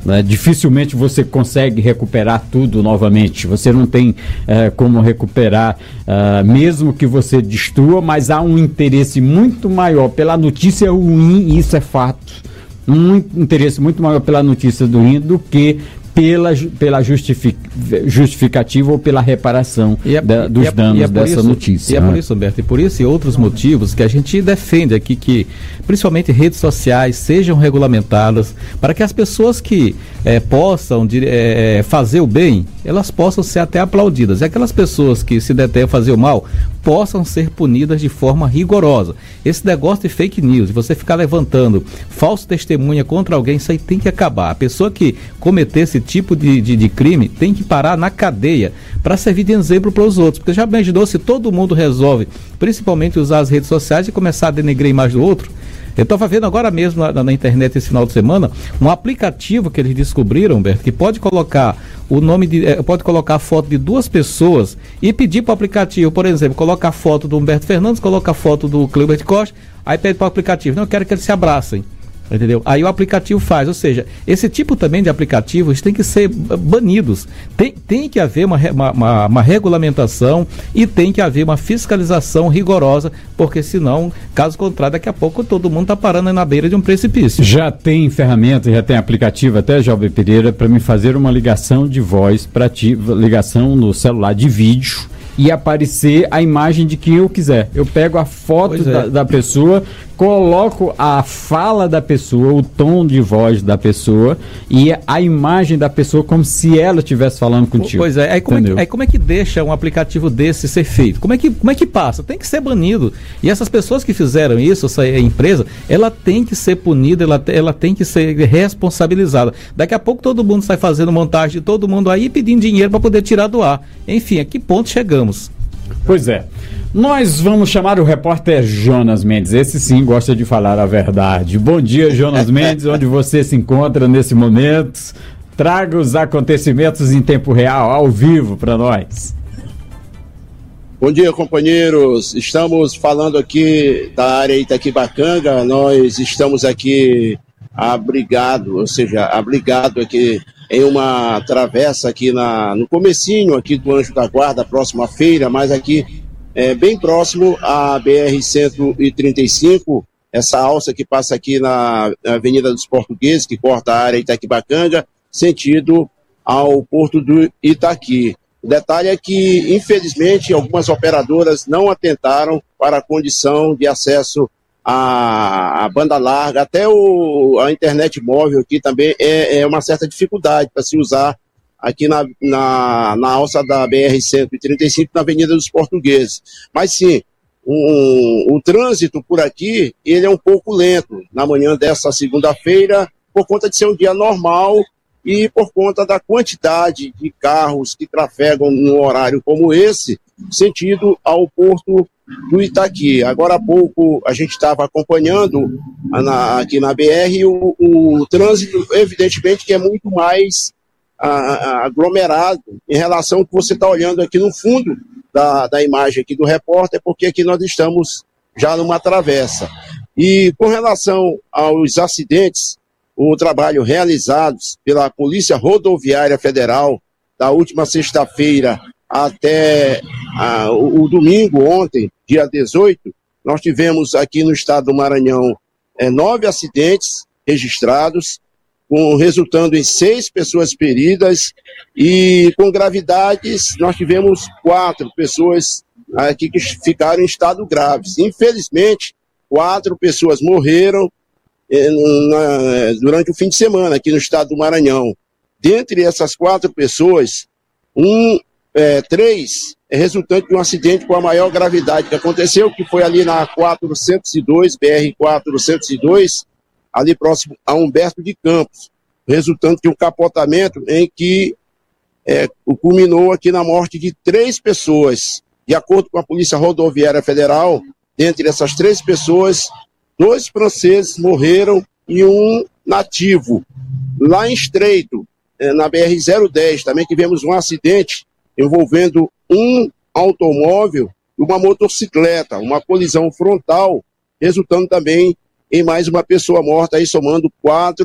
né? Dificilmente você consegue recuperar tudo novamente. Você não tem é, como recuperar, é, mesmo que você destrua, mas há um interesse muito maior pela notícia ruim, e isso é fato. Um interesse muito maior pela notícia ruim do que pela, pela justific, justificativa ou pela reparação é, da, dos é, danos é dessa isso, notícia. E é por isso, Humberto, e por isso e outros motivos que a gente defende aqui que, principalmente redes sociais, sejam regulamentadas para que as pessoas que é, possam é, fazer o bem, elas possam ser até aplaudidas. E aquelas pessoas que se detêm a fazer o mal, possam ser punidas de forma rigorosa. Esse negócio de fake news, de você ficar levantando falso testemunha contra alguém, isso aí tem que acabar. A pessoa que cometer esse tipo de, de, de crime tem que parar na cadeia para servir de exemplo para os outros, porque já imaginou se todo mundo resolve, principalmente usar as redes sociais e começar a denegrir a imagem do outro? Eu estava vendo agora mesmo na, na internet esse final de semana um aplicativo que eles descobriram, Humberto, que pode colocar o nome de, eh, pode colocar a foto de duas pessoas e pedir para o aplicativo, por exemplo, colocar a foto do Humberto Fernandes, coloca a foto do Cleber Costa, aí pede para o aplicativo, não, eu quero que eles se abracem. Entendeu? Aí o aplicativo faz, ou seja, esse tipo também de aplicativos tem que ser banidos. Tem, tem que haver uma, uma, uma regulamentação e tem que haver uma fiscalização rigorosa, porque senão, caso contrário, daqui a pouco todo mundo está parando na beira de um precipício. Já tem ferramenta, já tem aplicativo até, Jovem Pereira, para me fazer uma ligação de voz para ti, ligação no celular de vídeo, e aparecer a imagem de quem eu quiser. Eu pego a foto da, é. da pessoa, coloco a fala da pessoa, o tom de voz da pessoa e a imagem da pessoa como se ela estivesse falando contigo. Pois é, aí como é, que, aí como é que deixa um aplicativo desse ser feito? Como é, que, como é que passa? Tem que ser banido. E essas pessoas que fizeram isso, essa empresa, ela tem que ser punida, ela, ela tem que ser responsabilizada. Daqui a pouco todo mundo sai fazendo montagem de todo mundo aí pedindo dinheiro para poder tirar do ar. Enfim, a que ponto chegamos? Pois é. Nós vamos chamar o repórter Jonas Mendes. Esse sim gosta de falar a verdade. Bom dia, Jonas Mendes, onde você se encontra nesse momento. Traga os acontecimentos em tempo real, ao vivo, para nós. Bom dia, companheiros. Estamos falando aqui da área Itaquibacanga. Nós estamos aqui abrigados, ou seja, abrigado aqui em uma travessa aqui na, no comecinho aqui do Anjo da Guarda, próximo à feira, mas aqui é, bem próximo à B R cento e trinta e cinco, essa alça que passa aqui na Avenida dos Portugueses, que corta a área Itaquibacanga, sentido ao Porto do Itaqui. O detalhe é que, infelizmente, algumas operadoras não atentaram para a condição de acesso a, a banda larga, até o, a internet móvel aqui também é, é uma certa dificuldade para se usar aqui na, na, na alça da B R cento e trinta e cinco, na Avenida dos Portugueses. Mas sim, um, o trânsito por aqui, ele é um pouco lento na manhã dessa segunda-feira, por conta de ser um dia normal e por conta da quantidade de carros que trafegam num horário como esse, sentido ao Porto do Itaqui. Agora há pouco a gente estava acompanhando na, aqui na B R o, o trânsito, evidentemente que é muito mais a, a, aglomerado em relação ao que você está olhando aqui no fundo da, da imagem aqui do repórter, porque aqui nós estamos já numa travessa. E com relação aos acidentes, o trabalho realizado pela Polícia Rodoviária Federal da última sexta-feira até ah, o, o domingo, ontem, dia dezoito, nós tivemos aqui no estado do Maranhão é, nove acidentes registrados, com, resultando em seis pessoas feridas, e com gravidades nós tivemos quatro pessoas aqui que ficaram em estado graves. Infelizmente, quatro pessoas morreram é, na, durante o fim de semana aqui no estado do Maranhão. Dentre essas quatro pessoas, um É, três é resultante de um acidente com a maior gravidade que aconteceu, que foi ali na quatrocentos e dois, B R quatrocentos e dois, ali próximo a Humberto de Campos, resultante de um capotamento em que é, culminou aqui na morte de três pessoas. De acordo com a Polícia Rodoviária Federal, dentre essas três pessoas, dois franceses morreram e um nativo. Lá em Estreito, é, na B R zero dez, também tivemos um acidente envolvendo um automóvel e uma motocicleta, uma colisão frontal, resultando também em mais uma pessoa morta, aí somando quatro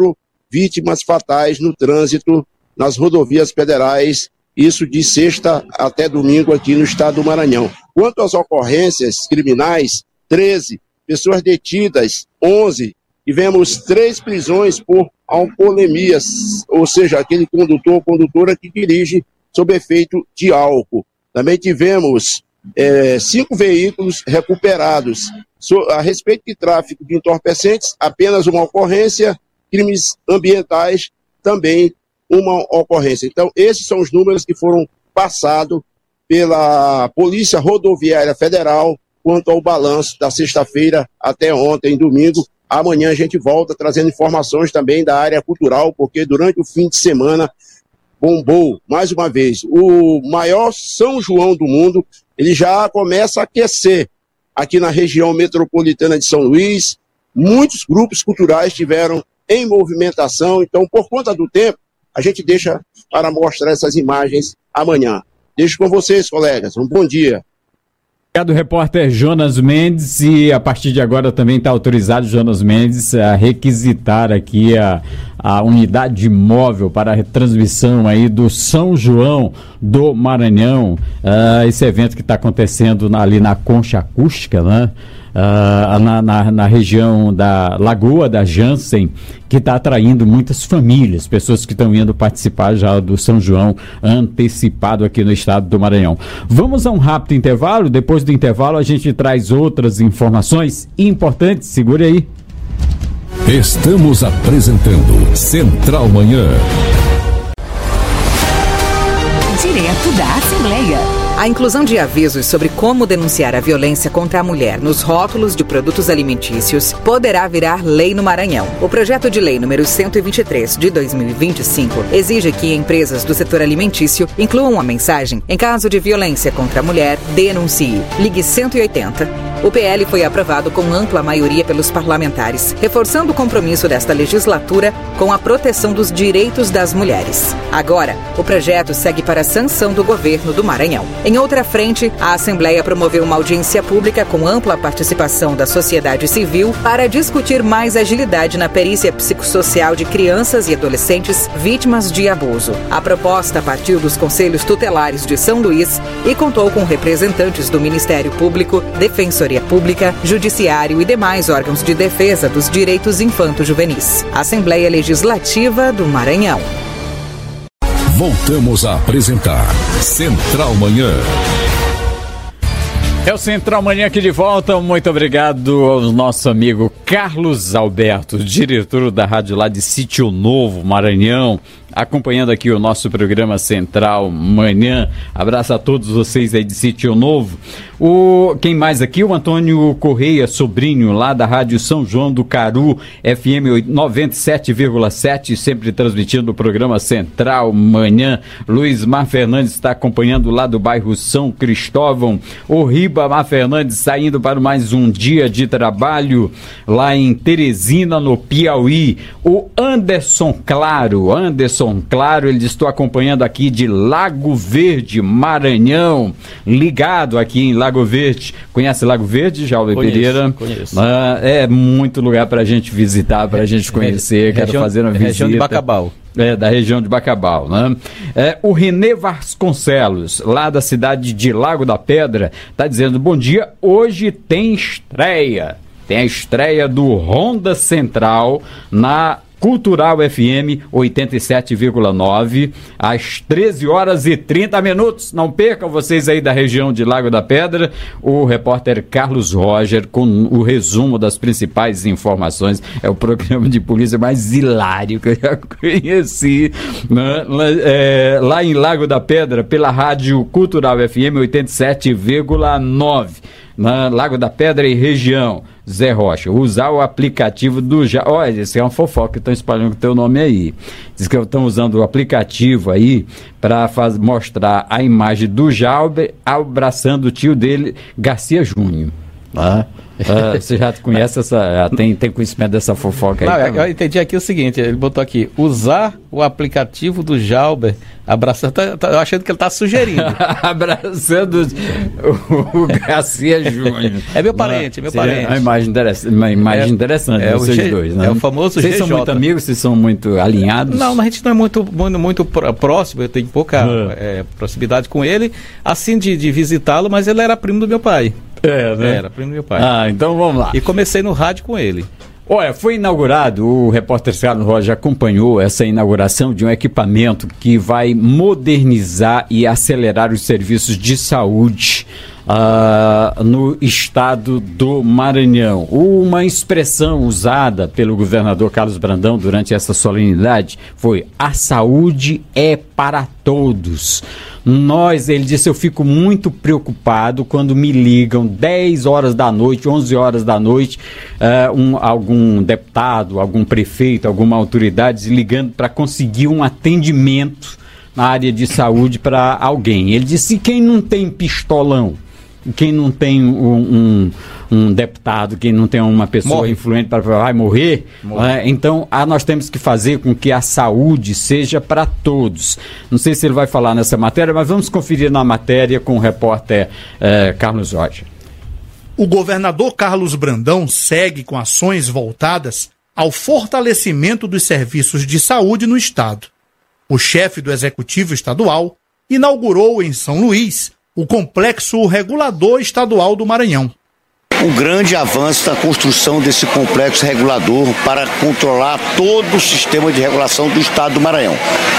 vítimas fatais no trânsito nas rodovias federais, isso de sexta até domingo aqui no estado do Maranhão. Quanto às ocorrências criminais, treze pessoas detidas, onze, tivemos três prisões por alcoolemias, ou seja, aquele condutor ou condutora que dirige sob efeito de álcool. Também tivemos é, cinco veículos recuperados. So, a respeito de tráfico de entorpecentes, apenas uma ocorrência, crimes ambientais, também uma ocorrência. Então, esses são os números que foram passados pela Polícia Rodoviária Federal quanto ao balanço da sexta-feira até ontem, domingo. Amanhã a gente volta trazendo informações também da área cultural, porque durante o fim de semana bombou, mais uma vez, o maior São João do mundo. Ele já começa a aquecer aqui na região metropolitana de São Luís. Muitos grupos culturais estiveram em movimentação, então, por conta do tempo, a gente deixa para mostrar essas imagens amanhã. Deixo com vocês, colegas. Um bom dia. Obrigado, repórter Jonas Mendes, e a partir de agora também está autorizado Jonas Mendes a requisitar aqui a, a unidade móvel para a retransmissão aí do São João do Maranhão, uh, esse evento que está acontecendo na, ali na Concha Acústica, né? Uh, na, na, na região da Lagoa da Jansen, que está atraindo muitas famílias, pessoas que estão indo participar já do São João antecipado aqui no estado do Maranhão. Vamos a um rápido intervalo, depois do intervalo a gente traz outras informações importantes, segure aí. Estamos apresentando Central Manhã. Direto da Assembleia. A inclusão de avisos sobre como denunciar a violência contra a mulher nos rótulos de produtos alimentícios poderá virar lei no Maranhão. O projeto de lei número cento e vinte e três de dois mil e vinte e cinco exige que empresas do setor alimentício incluam a mensagem: em caso de violência contra a mulher, denuncie. Ligue cento e oitenta. O P L foi aprovado com ampla maioria pelos parlamentares, reforçando o compromisso desta legislatura com a proteção dos direitos das mulheres. Agora, o projeto segue para a sanção do governo do Maranhão. Em outra frente, a Assembleia promoveu uma audiência pública com ampla participação da sociedade civil para discutir mais agilidade na perícia psicossocial de crianças e adolescentes vítimas de abuso. A proposta partiu dos Conselhos Tutelares de São Luís e contou com representantes do Ministério Público, Defensoria Pública, Judiciário e demais órgãos de defesa dos direitos infanto-juvenis. Assembleia Legislativa do Maranhão. Voltamos a apresentar Central Manhã. É o Central Manhã aqui de volta. Muito obrigado ao nosso amigo Carlos Alberto, diretor da rádio lá de Sítio Novo, Maranhão, acompanhando aqui o nosso programa Central Manhã. Abraço a todos vocês aí de Sítio Novo. O, quem mais aqui? O Antônio Correia, sobrinho, lá da Rádio São João do Caru, F M noventa e sete vírgula sete, sempre transmitindo o programa Central Manhã. Luiz Mar Fernandes está acompanhando lá do bairro São Cristóvão. O Riba Mar Fernandes saindo para mais um dia de trabalho lá em Teresina, no Piauí. O Anderson Claro, Anderson Claro, ele estou acompanhando aqui de Lago Verde, Maranhão, ligado aqui em Lago Verde. Conhece Lago Verde, Jaume Pereira? Conheço. Ah, é muito lugar para a gente visitar, para a gente conhecer. Quero região, fazer uma visita. Região de Bacabal. É, da região de Bacabal, né? É, o Renê Vasconcelos, lá da cidade de Lago da Pedra, está dizendo: bom dia, hoje tem estreia. Tem a estreia do Ronda Central na Cultural F M oitenta e sete vírgula nove, às treze horas e trinta minutos. Não percam, vocês aí da região de Lago da Pedra, o repórter Carlos Roger com o resumo das principais informações. É o programa de polícia mais hilário que eu já conheci, né? É, lá em Lago da Pedra, pela rádio Cultural F M oitenta e sete vírgula nove, na Lago da Pedra e região. Zé Rocha, usar o aplicativo do... Olha, isso é uma fofoca que estão espalhando o teu nome aí. Diz que estão usando o aplicativo aí para mostrar a imagem do Jalber abraçando o tio dele, Garcia Júnior. Ah, ah, você já conhece essa, tem, tem conhecimento dessa fofoca aí? Não, eu entendi aqui o seguinte, ele botou aqui, usar o aplicativo do Jalber, abraçando, tá, tá, eu achando que ele tá sugerindo. Abraçando o, o Garcia Júnior. É meu parente, é meu parente. É uma imagem interessante, uma imagem é, interessante é, vocês G, dois, né? É o famoso Vocês G J. são muito amigos, vocês são muito alinhados? Não, a gente não é muito, muito, muito próximo, eu tenho pouca uhum. é, proximidade com ele, assim de, de visitá-lo, mas ele era primo do meu pai. É, né? Era primo do meu pai. Ah, então vamos lá. E comecei no rádio com ele. Olha, foi inaugurado, o repórter Carlos Roger acompanhou essa inauguração de um equipamento que vai modernizar e acelerar os serviços de saúde uh, no estado do Maranhão. Uma expressão usada pelo governador Carlos Brandão durante essa solenidade foi: a saúde é para todos. Nós, ele disse, eu fico muito preocupado quando me ligam dez horas da noite, onze horas da noite, uh, um, algum deputado, algum prefeito, alguma autoridade ligando para conseguir um atendimento na área de saúde para alguém. Ele disse, quem não tem pistolão, quem não tem um, um, um deputado, quem não tem uma pessoa Morre. influente para vai morrer, é, então ah, nós temos que fazer com que a saúde seja para todos. Não sei se ele vai falar nessa matéria, mas vamos conferir na matéria com o repórter eh, Carlos Roger. O governador Carlos Brandão segue com ações voltadas ao fortalecimento dos serviços de saúde no estado. O chefe do Executivo Estadual inaugurou em São Luís o Complexo Regulador Estadual do Maranhão. Um grande avanço na construção desse complexo regulador para controlar todo o sistema de regulação do estado do Maranhão.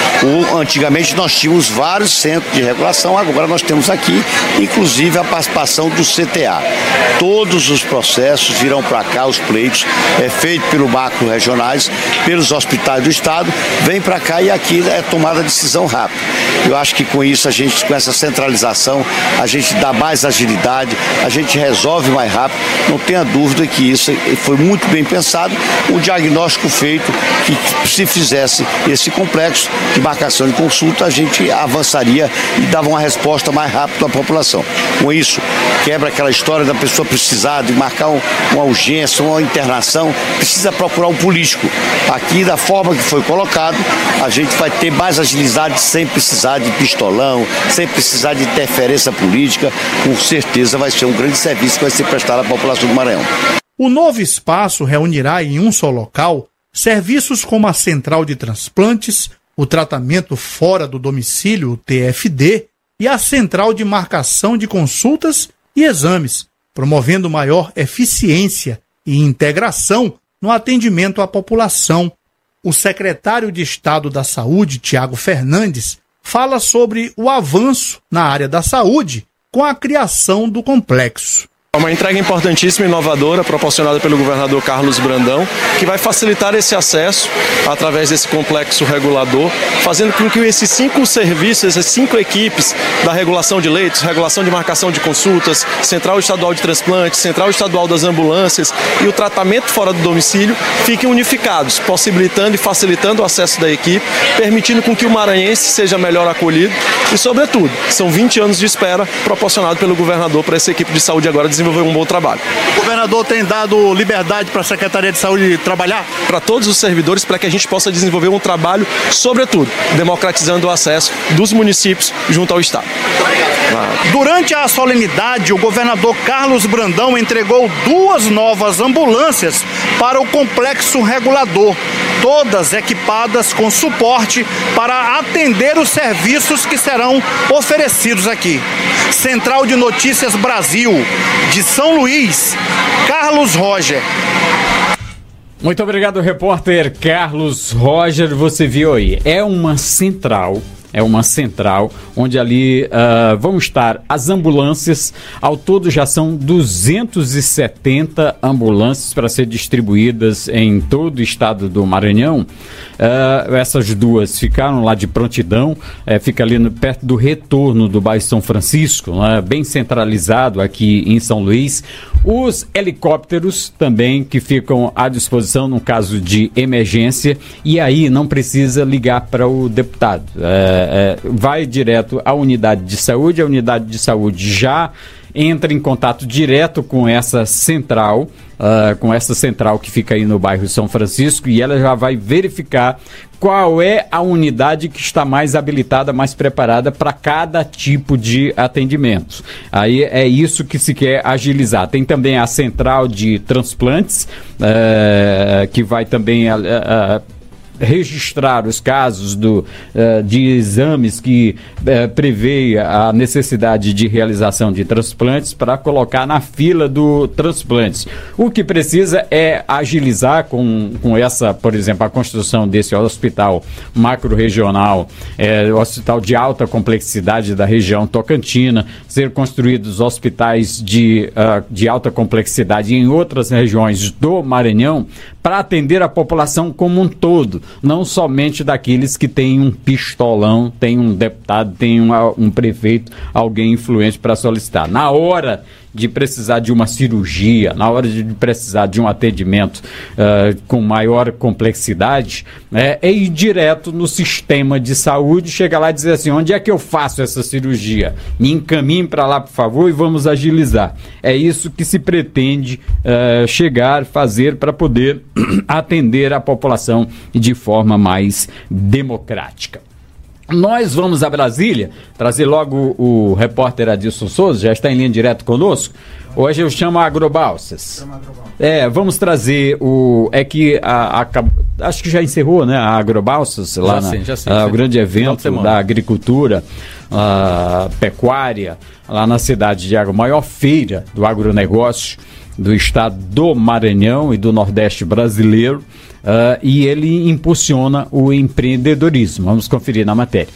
O, antigamente nós tínhamos vários centros de regulação, agora nós temos aqui, inclusive a participação do C T A. Todos os processos virão para cá, os pleitos, é feito pelo macro regionais, pelos hospitais do estado, vem para cá e aqui é tomada decisão rápida. Eu acho que com isso, a gente, com essa centralização, a gente dá mais agilidade, a gente resolve mais rápido. Não tenha dúvida que isso foi muito bem pensado, um diagnóstico feito que se fizesse esse complexo de marcação de consulta, a gente avançaria e dava uma resposta mais rápida à população. Com isso, quebra aquela história da pessoa precisar de marcar um, uma urgência, uma internação, precisa procurar um político. Aqui, da forma que foi colocado, a gente vai ter mais agilidade sem precisar de pistolão, sem precisar de interferência política. Com certeza vai ser um grande serviço que vai ser prestado à população do Maranhão. O novo espaço reunirá em um só local serviços como a central de transplantes, o tratamento fora do domicílio, o T F D, e a central de marcação de consultas e exames, promovendo maior eficiência e integração no atendimento à população. O secretário de Estado da Saúde, Tiago Fernandes, fala sobre o avanço na área da saúde com a criação do complexo. É uma entrega importantíssima e inovadora proporcionada pelo governador Carlos Brandão, que vai facilitar esse acesso através desse complexo regulador, fazendo com que esses cinco serviços, essas cinco equipes da regulação de leitos, regulação de marcação de consultas, Central Estadual de Transplantes, Central Estadual das Ambulâncias e o tratamento fora do domicílio fiquem unificados, possibilitando e facilitando o acesso da equipe, permitindo com que o maranhense seja melhor acolhido e, sobretudo, são vinte anos de espera proporcionado pelo governador para essa equipe de saúde agora desenvolver um bom trabalho. O governador tem dado liberdade para a Secretaria de Saúde trabalhar? Para todos os servidores, para que a gente possa desenvolver um trabalho, sobretudo, democratizando o acesso dos municípios junto ao Estado. Durante a solenidade, o governador Carlos Brandão entregou duas novas ambulâncias para o complexo regulador, todas equipadas com suporte para atender os serviços que serão oferecidos aqui. Central de Notícias Brasil, de São Luís, Carlos Roger. Muito obrigado, repórter Carlos Roger. Você viu aí, é uma central. É uma central onde ali uh, vão estar as ambulâncias. Ao todo já são duzentas e setenta ambulâncias para ser distribuídas em todo o estado do Maranhão. Uh, essas duas ficaram lá de prontidão, uh, fica ali no, perto do retorno do bairro São Francisco, uh, bem centralizado aqui em São Luís. Os helicópteros também que ficam à disposição no caso de emergência, e aí não precisa ligar para o deputado. Uh, É, vai direto à unidade de saúde, a unidade de saúde já entra em contato direto com essa central, uh, com essa central que fica aí no bairro São Francisco, e ela já vai verificar qual é a unidade que está mais habilitada, mais preparada para cada tipo de atendimento. Aí é isso que se quer agilizar. Tem também a central de transplantes, uh, que vai também... Uh, uh, registrar os casos do, uh, de exames que uh, prevê a necessidade de realização de transplantes para colocar na fila do transplantes. O que precisa é agilizar com, com essa, por exemplo, a construção desse hospital macro-regional, é, hospital de alta complexidade da região Tocantina, ser construídos hospitais de, uh, de alta complexidade em outras regiões do Maranhão, para atender a população como um todo, não somente daqueles que têm um pistolão, tem um deputado, tem um, um prefeito, alguém influente para solicitar. Na hora de precisar de uma cirurgia, na hora de precisar de um atendimento uh, com maior complexidade, né, é ir direto no sistema de saúde, chegar lá e dizer assim, onde é que eu faço essa cirurgia? Me encaminhe para lá, por favor, e vamos agilizar. É isso que se pretende uh, chegar, fazer para poder atender a população de forma mais democrática. Nós vamos a Brasília, trazer logo o repórter Adilson Souza, já está em linha direto conosco. Hoje eu chamo a Agrobalsas. É, vamos trazer o... É que a, a, acho que já encerrou, né? A Agrobalsas, lá já na, sim, já sim, a, sim. O grande evento da agricultura, a pecuária, lá na cidade de Água, a maior feira do agronegócio do estado do Maranhão e do Nordeste brasileiro. Uh, e ele impulsiona o empreendedorismo. Vamos conferir na matéria.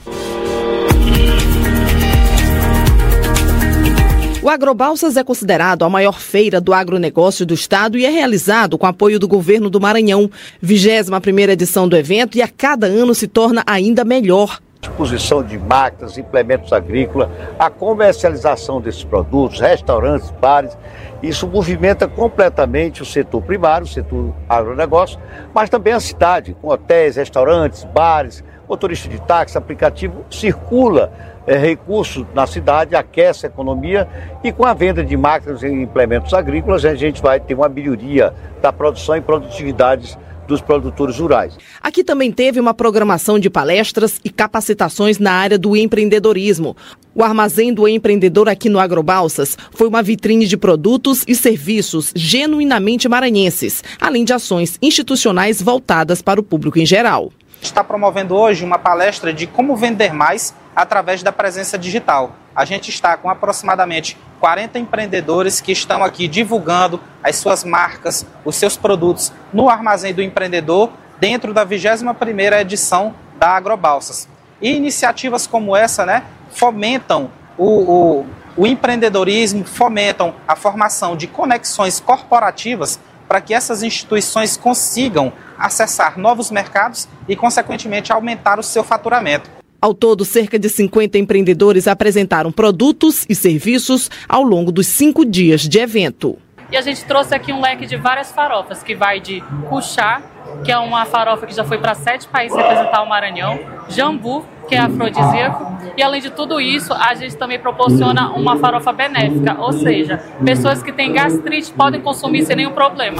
O Agrobalsas é considerado a maior feira do agronegócio do estado e é realizado com apoio do governo do Maranhão. vigésima primeira edição do evento, e a cada ano se torna ainda melhor. Exposição de máquinas, implementos agrícolas, a comercialização desses produtos, restaurantes, bares. Isso movimenta completamente o setor primário, o setor agronegócio, mas também a cidade, com hotéis, restaurantes, bares, motorista de táxi, aplicativo, circula é, recursos na cidade, aquece a economia, e com a venda de máquinas e implementos agrícolas a gente vai ter uma melhoria da produção e produtividades dos produtores rurais. Aqui também teve uma programação de palestras e capacitações na área do empreendedorismo. O Armazém do Empreendedor aqui no Agrobalsas foi uma vitrine de produtos e serviços genuinamente maranhenses, além de ações institucionais voltadas para o público em geral. Está promovendo hoje uma palestra de como vender mais através da presença digital. A gente está com aproximadamente quarenta empreendedores que estão aqui divulgando as suas marcas, os seus produtos no Armazém do Empreendedor, dentro da vigésima primeira edição da Agrobalsas. E iniciativas como essa, né, fomentam o, o, o empreendedorismo, fomentam a formação de conexões corporativas para que essas instituições consigam acessar novos mercados e, consequentemente, aumentar o seu faturamento. Ao todo, cerca de cinquenta empreendedores apresentaram produtos e serviços ao longo dos cinco dias de evento. E a gente trouxe aqui um leque de várias farofas, que vai de cuchá, que é uma farofa que já foi para sete países representar o Maranhão, jambu, que é afrodisíaco, e além de tudo isso, a gente também proporciona uma farofa benéfica, ou seja, pessoas que têm gastrite podem consumir sem nenhum problema.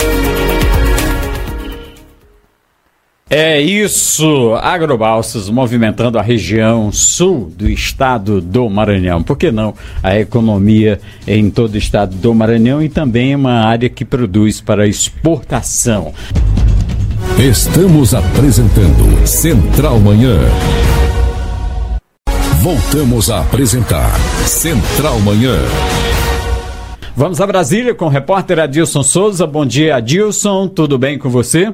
É isso, Agrobalsas movimentando a região sul do estado do Maranhão. Por que não? A economia em todo o estado do Maranhão, e também uma área que produz para exportação. Estamos apresentando Central Manhã. Voltamos a apresentar Central Manhã. Vamos a Brasília com o repórter Adilson Souza. Bom dia, Adilson. Tudo bem com você?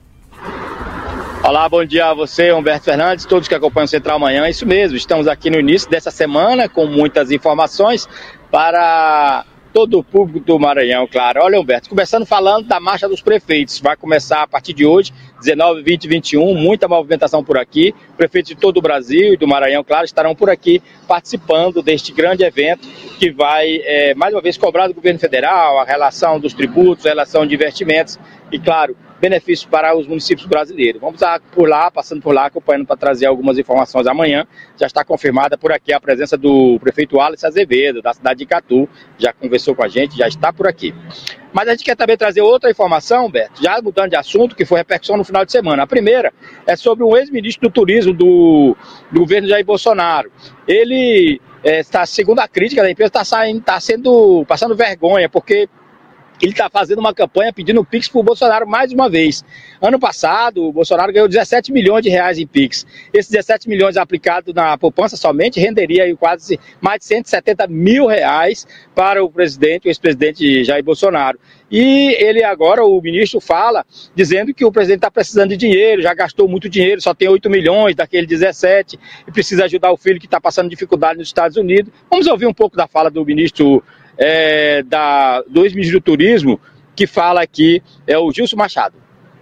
Olá, bom dia a você, Humberto Fernandes, todos que acompanham o Central Manhã. É isso mesmo, estamos aqui no início dessa semana com muitas informações para todo o público do Maranhão, claro. Olha, Humberto, começando falando da Marcha dos Prefeitos, vai começar a partir de hoje, dezenove, vinte e vinte e um, muita movimentação por aqui. Prefeitos de todo o Brasil e do Maranhão, claro, estarão por aqui participando deste grande evento que vai, é, mais uma vez, cobrar do governo federal a relação dos tributos, a relação de investimentos e, claro, benefícios para os municípios brasileiros. Vamos estar por lá, passando por lá, acompanhando para trazer algumas informações amanhã. Já está confirmada por aqui a presença do prefeito Alex Azevedo, da cidade de Icatu, já conversou com a gente, já está por aqui. Mas a gente quer também trazer outra informação, Beto, já mudando de assunto, que foi repercussão no final de semana. A primeira é sobre um ex-ministro do turismo do, do governo Jair Bolsonaro. Ele, é, está, segundo a crítica da empresa, está, saindo, está sendo, passando vergonha, porque ele está fazendo uma campanha pedindo Pix para o Bolsonaro mais uma vez. Ano passado, o Bolsonaro ganhou dezessete milhões de reais em Pix. Esses dezessete milhões aplicados na poupança somente renderia aí quase mais de cento e setenta mil reais para o presidente, o ex-presidente Jair Bolsonaro. E ele agora, o ministro, fala, dizendo que o presidente está precisando de dinheiro, já gastou muito dinheiro, só tem oito milhões daquele dezessete, e precisa ajudar o filho que está passando dificuldade nos Estados Unidos. Vamos ouvir um pouco da fala do ministro É, da, do ex-ministro do Turismo, que fala aqui, é o Gilson Machado.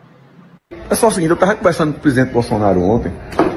É só o seguinte, eu estava conversando com o presidente Bolsonaro ontem,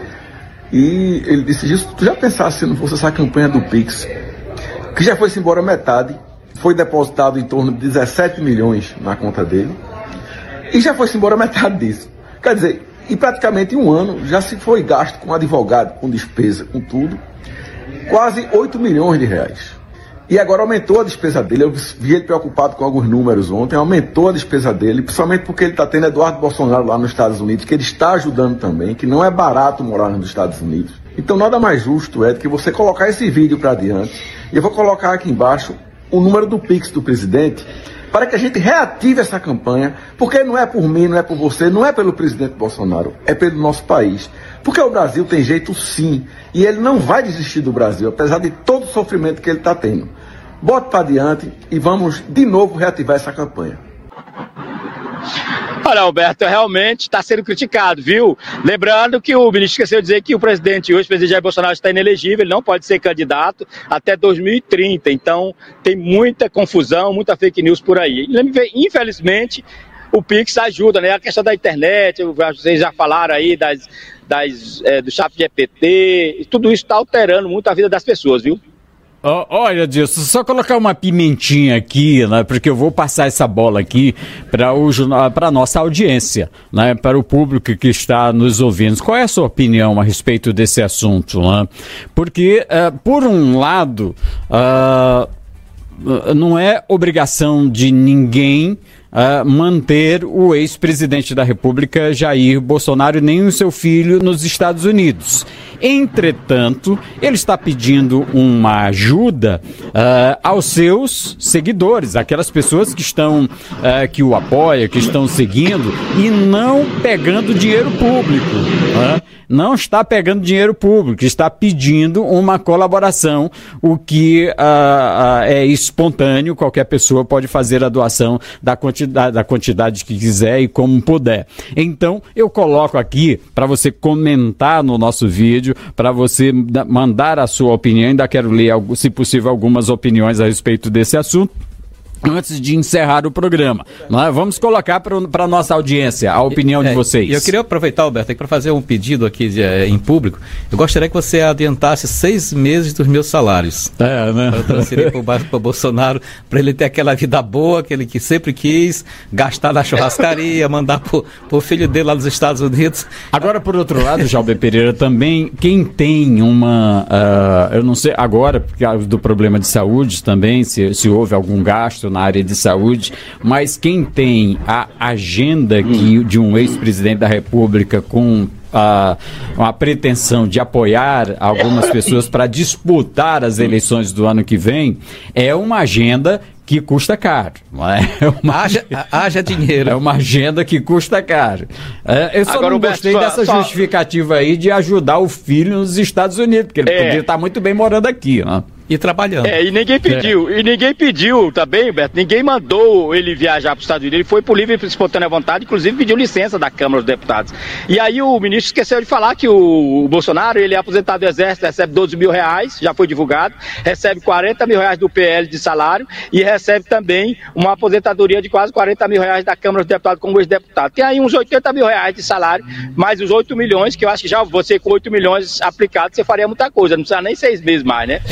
e ele disse, Gilson, tu já pensaste se não fosse essa campanha do Pix, que já foi-se embora metade, foi depositado em torno de dezessete milhões na conta dele, e já foi-se embora metade disso. Quer dizer, em praticamente um ano, já se foi gasto com advogado, com despesa, com tudo, quase oito milhões de reais. E agora aumentou a despesa dele, eu vi ele preocupado com alguns números ontem, aumentou a despesa dele, principalmente porque ele está tendo Eduardo Bolsonaro lá nos Estados Unidos, que ele está ajudando também, que não é barato morar nos Estados Unidos. Então nada mais justo é do que você colocar esse vídeo para adiante, e eu vou colocar aqui embaixo o número do Pix do presidente, para que a gente reative essa campanha, porque não é por mim, não é por você, não é pelo presidente Bolsonaro, é pelo nosso país. Porque o Brasil tem jeito sim, e ele não vai desistir do Brasil, apesar de todo o sofrimento que ele está tendo. Bote para adiante e vamos de novo reativar essa campanha. Olha, Alberto, realmente está sendo criticado, viu? Lembrando que o ministro esqueceu de dizer que o presidente hoje, o presidente Jair Bolsonaro, está inelegível, ele não pode ser candidato até dois mil e trinta, então tem muita confusão, muita fake news por aí. Infelizmente, o Pix ajuda, né? A questão da internet, vocês já falaram aí das, das, é, do chat G P T, tudo isso está alterando muito a vida das pessoas, viu? Oh, olha, Dilson, só colocar uma pimentinha aqui, né, porque eu vou passar essa bola aqui para a nossa audiência, né, para o público que está nos ouvindo. Qual é a sua opinião a respeito desse assunto? Né? Porque, uh, por um lado, uh, não é obrigação de ninguém Uh, manter o ex-presidente da República, Jair Bolsonaro, nem o seu filho nos Estados Unidos. Entretanto, ele está pedindo uma ajuda uh, aos seus seguidores, aquelas pessoas que estão, uh, que o apoiam, que estão seguindo, e não pegando dinheiro público. Uh, não está pegando dinheiro público, está pedindo uma colaboração, o que uh, uh, é espontâneo, qualquer pessoa pode fazer a doação da quantidade da quantidade que quiser e como puder. Então, eu coloco aqui para você comentar no nosso vídeo, para você mandar a sua opinião. Ainda quero ler, se possível, algumas opiniões a respeito desse assunto antes de encerrar o programa. Nós vamos colocar para a nossa audiência a opinião é, de vocês. Eu queria aproveitar, Alberto, para fazer um pedido aqui de, é, em público. Eu gostaria que você adiantasse seis meses dos meus salários. É, né? Eu transferi para o Bolsonaro, para ele ter aquela vida boa que ele que sempre quis, gastar na churrascaria, mandar para o filho dele lá nos Estados Unidos. Agora, por outro lado, Jalber Pereira, também, quem tem uma, uh, eu não sei, agora, por causa do problema de saúde também, se, se houve algum gasto na área de saúde, mas quem tem a agenda que, de um ex-presidente da República com a, a pretensão de apoiar algumas pessoas para disputar as eleições do ano que vem, é uma agenda que custa caro, não é? É uma, haja, haja dinheiro. É uma agenda que custa caro. É, eu só Agora, não gostei Beto, dessa só... justificativa aí de ajudar o filho nos Estados Unidos, porque ele é. poderia estar muito bem morando aqui, né? E trabalhando. É, e ninguém pediu, é. e ninguém pediu também, Beto, ninguém mandou ele viajar para os Estados Unidos, ele foi por livre e espontânea vontade, inclusive pediu licença da Câmara dos Deputados. E aí o ministro esqueceu de falar que o, o Bolsonaro, ele é aposentado do Exército, recebe doze mil reais, já foi divulgado, recebe quarenta mil reais do P L de salário e recebe também uma aposentadoria de quase quarenta mil reais da Câmara dos Deputados como ex-deputado. Tem aí uns oitenta mil reais de salário, mais os oito milhões, que eu acho que já você com oito milhões aplicados, você faria muita coisa, não precisa nem seis meses mais, né? Eu queria então, saber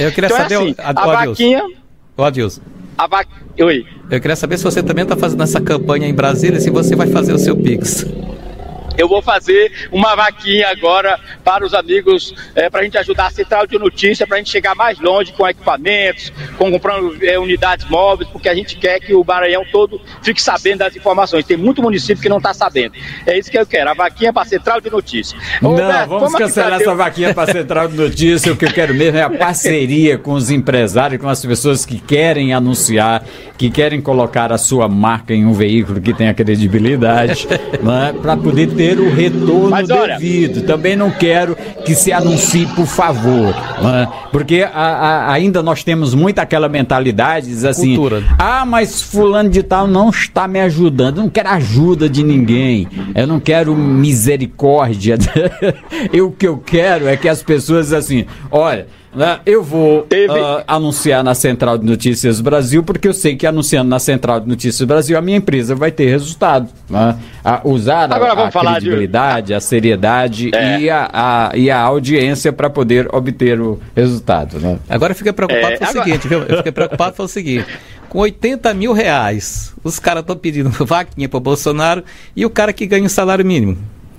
cadê assim, o, a, a o vaquinha... Ô, Adilson. A va... Oi. Eu queria saber se você também está fazendo essa campanha em Brasília, se você vai fazer o seu Pix. Eu vou fazer uma vaquinha agora para os amigos, é, para a gente ajudar a Central de Notícia, para a gente chegar mais longe com equipamentos, com comprando é, unidades móveis, porque a gente quer que o Maranhão todo fique sabendo das informações. Tem muito município que não está sabendo. É isso que eu quero, a vaquinha para a Central de Notícia. Não, Roberto, vamos cancelar essa vaquinha para a Central de Notícia. O que eu quero mesmo é a parceria com os empresários, com as pessoas que querem anunciar, que querem colocar a sua marca em um veículo que tenha credibilidade, né, para poder ter o retorno Mas, olha, devido. Também não quero que se anuncie por favor, né? Porque a, a, ainda nós temos muito aquela mentalidade, diz assim, cultura. Ah, mas fulano de tal não está me ajudando, eu não quero ajuda de ninguém, eu não quero misericórdia. eu, o que eu quero é que as pessoas assim, olha, eu vou Teve... uh, anunciar na Central de Notícias Brasil, porque eu sei que anunciando na Central de Notícias Brasil a minha empresa vai ter resultado, né? A usar Agora a, a credibilidade, de... a seriedade é. e, a, a, e a audiência para poder obter o resultado, né? Agora eu fiquei preocupado é, pelo agora... seguinte, viu? Eu fiquei preocupado pelo seguinte, com oitenta mil reais, os caras estão pedindo vaquinha para o Bolsonaro e o cara que ganha o salário mínimo.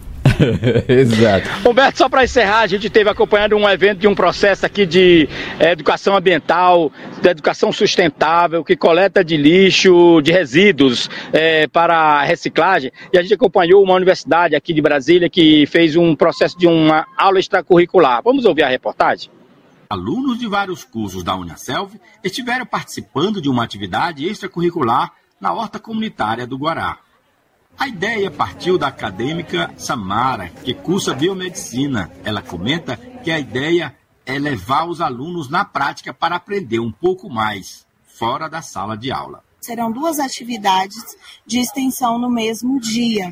Exato. Humberto, só para encerrar, a gente teve acompanhando um evento de um processo aqui de é, educação ambiental, de educação sustentável, que coleta de lixo, de resíduos é, para reciclagem, e a gente acompanhou uma universidade aqui de Brasília que fez um processo de uma aula extracurricular. Vamos ouvir a reportagem? Alunos de vários cursos da Uniaselv estiveram participando de uma atividade extracurricular na horta comunitária do Guará. A ideia partiu da acadêmica Samara, que cursa biomedicina. Ela comenta que a ideia é levar os alunos na prática para aprender um pouco mais, fora da sala de aula. Serão duas atividades de extensão no mesmo dia.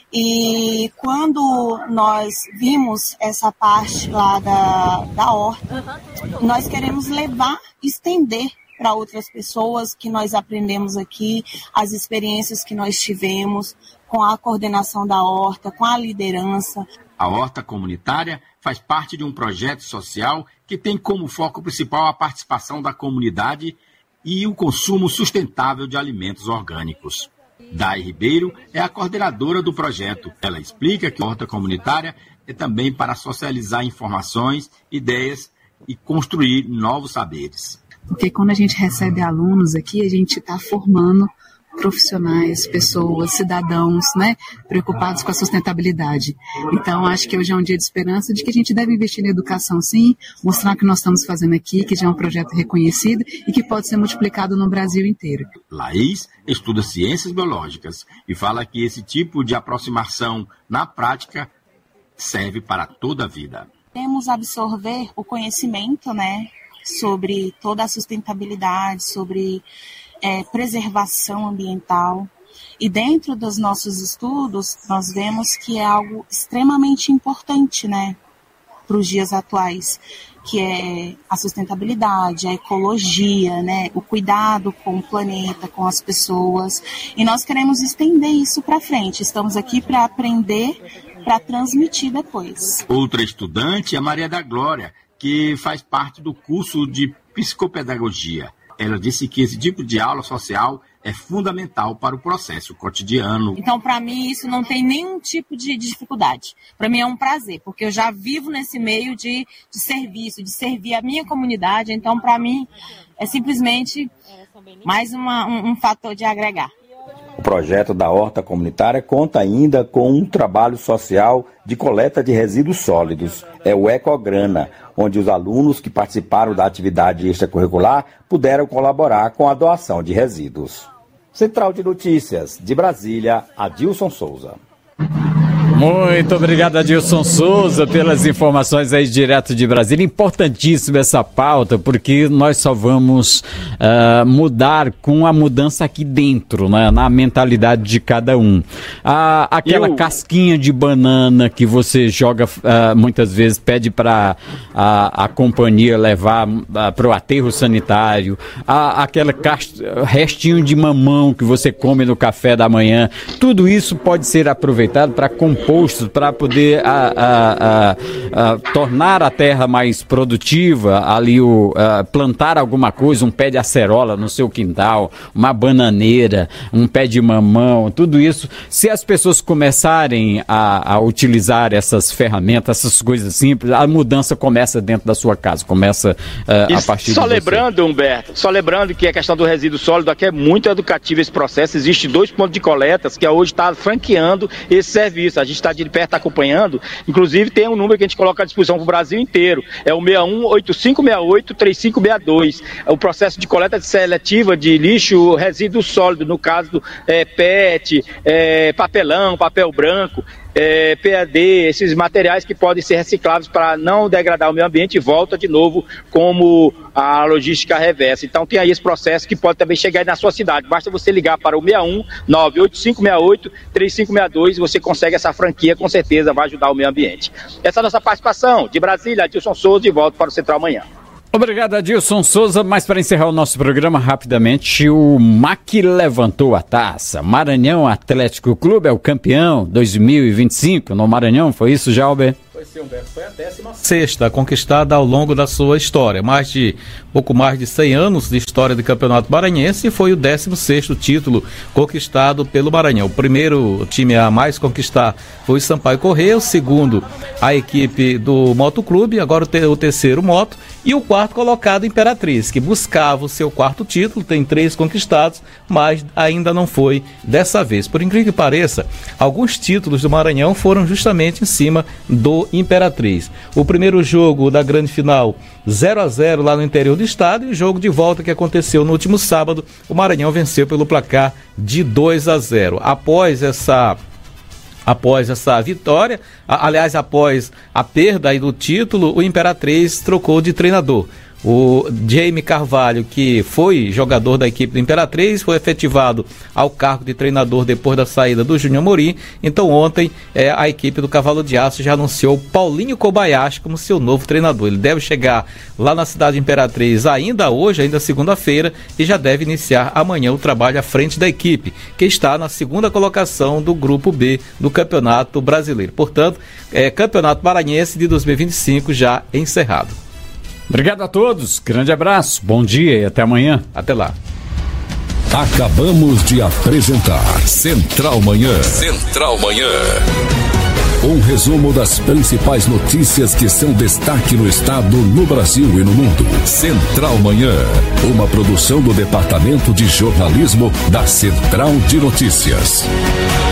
E quando nós vimos essa parte lá da, da horta, nós queremos levar, estender para outras pessoas que nós aprendemos aqui, as experiências que nós tivemos com a coordenação da horta, com a liderança. A horta comunitária faz parte de um projeto social que tem como foco principal a participação da comunidade e o consumo sustentável de alimentos orgânicos. Dai Ribeiro é a coordenadora do projeto. Ela explica que a horta comunitária é também para socializar informações, ideias e construir novos saberes. Porque quando a gente recebe alunos aqui, a gente está formando profissionais, pessoas, cidadãos, né, preocupados com a sustentabilidade. Então, acho que hoje é um dia de esperança de que a gente deve investir na educação, sim, mostrar o que nós estamos fazendo aqui, que já é um projeto reconhecido e que pode ser multiplicado no Brasil inteiro. Laís estuda ciências biológicas e fala que esse tipo de aproximação na prática serve para toda a vida. Temos absorver o conhecimento, né, sobre toda a sustentabilidade, sobre é, preservação ambiental. E dentro dos nossos estudos, nós vemos que é algo extremamente importante, né, para os dias atuais, que é a sustentabilidade, a ecologia, né, o cuidado com o planeta, com as pessoas. E nós queremos estender isso para frente. Estamos aqui para aprender, para transmitir depois. Outra estudante é a Maria da Glória, que faz parte do curso de psicopedagogia. Ela disse que esse tipo de aula social é fundamental para o processo cotidiano. Então, para mim, isso não tem nenhum tipo de dificuldade. Para mim é um prazer, porque eu já vivo nesse meio de, de serviço, de servir a minha comunidade. Então, para mim, é simplesmente mais uma, um, um fator de agregar. O projeto da horta comunitária conta ainda com um trabalho social de coleta de resíduos sólidos. É o Ecograna, onde os alunos que participaram da atividade extracurricular puderam colaborar com a doação de resíduos. Central de Notícias, de Brasília, Adilson Souza. Muito obrigado, Adilson Souza, pelas informações aí direto de Brasília. Importantíssima essa pauta, porque nós só vamos uh, mudar com a mudança aqui dentro, né, na mentalidade de cada um. Ah, aquela Eu... casquinha de banana que você joga, uh, muitas vezes pede para a, a companhia levar uh, para o aterro sanitário, ah, aquela cast... restinho de mamão que você come no café da manhã, tudo isso pode ser aproveitado para compor postos para poder a, a, a, a, tornar a terra mais produtiva, ali o, a, plantar alguma coisa, um pé de acerola no seu quintal, uma bananeira, um pé de mamão, tudo isso. Se as pessoas começarem a, a utilizar essas ferramentas, essas coisas simples, a mudança começa dentro da sua casa, começa uh, a partir só de lembrando, você. Humberto, só lembrando que a questão do resíduo sólido aqui é muito educativo esse processo. Existe dois pontos de coletas que hoje está franqueando esse serviço. A gente está de perto acompanhando, inclusive tem um número que a gente coloca à disposição para o Brasil inteiro, é o seis um oito cinco seis oito três cinco seis dois. É o processo de coleta seletiva de lixo, resíduo sólido, no caso do é, P E T, é, papelão, papel branco, é, P A D, esses materiais que podem ser recicláveis para não degradar o meio ambiente e volta de novo como a logística reversa. Então tem aí esse processo que pode também chegar aí na sua cidade. Basta você ligar para o seis um nove oito cinco seis oito três cinco seis dois e você consegue essa franquia, com certeza vai ajudar o meio ambiente. Essa é a nossa participação. De Brasília, Adilson Souza, de volta para o Central Amanhã. Obrigado, Adilson Souza. Mas para encerrar o nosso programa rapidamente, o M A C levantou a taça. Maranhão Atlético Clube é o campeão dois mil e vinte e cinco no Maranhão. Foi isso, Jalber? Foi sim, Humberto. Foi a décima sexta conquistada ao longo da sua história. Mais de, pouco mais de cem anos de história de campeonato maranhense, e foi o décimo sexto título conquistado pelo Maranhão. O primeiro time a mais conquistar foi o Sampaio Corrêa, o segundo a equipe do Motoclube, agora o, te, o terceiro Moto, e o quarto colocado Imperatriz, que buscava o seu quarto título, tem três conquistados, mas ainda não foi dessa vez. Por incrível que pareça, alguns títulos do Maranhão foram justamente em cima do Imperatriz. O primeiro jogo da grande final, zero a zero lá no interior do estado, e o jogo de volta que aconteceu no último sábado, o Maranhão venceu pelo placar de dois a zero. Após essa Após essa vitória, a, aliás, após a perda aí do título, o Imperatriz trocou de treinador. O Jaime Carvalho, que foi jogador da equipe do Imperatriz, foi efetivado ao cargo de treinador depois da saída do Júnior Amorim. Então ontem é, a equipe do Cavalo de Aço já anunciou Paulinho Kobayashi como seu novo treinador. Ele deve chegar lá na cidade Imperatriz ainda hoje, ainda segunda-feira, e já deve iniciar amanhã o trabalho à frente da equipe, que está na segunda colocação do Grupo B do Campeonato Brasileiro. Portanto, é, Campeonato Maranhense de dois mil e vinte e cinco já encerrado. Obrigado a todos, grande abraço, bom dia e até amanhã. Até lá. Acabamos de apresentar Central Manhã. Central Manhã. Um resumo das principais notícias que são destaque no estado, no Brasil e no mundo. Central Manhã, uma produção do Departamento de Jornalismo da Central de Notícias.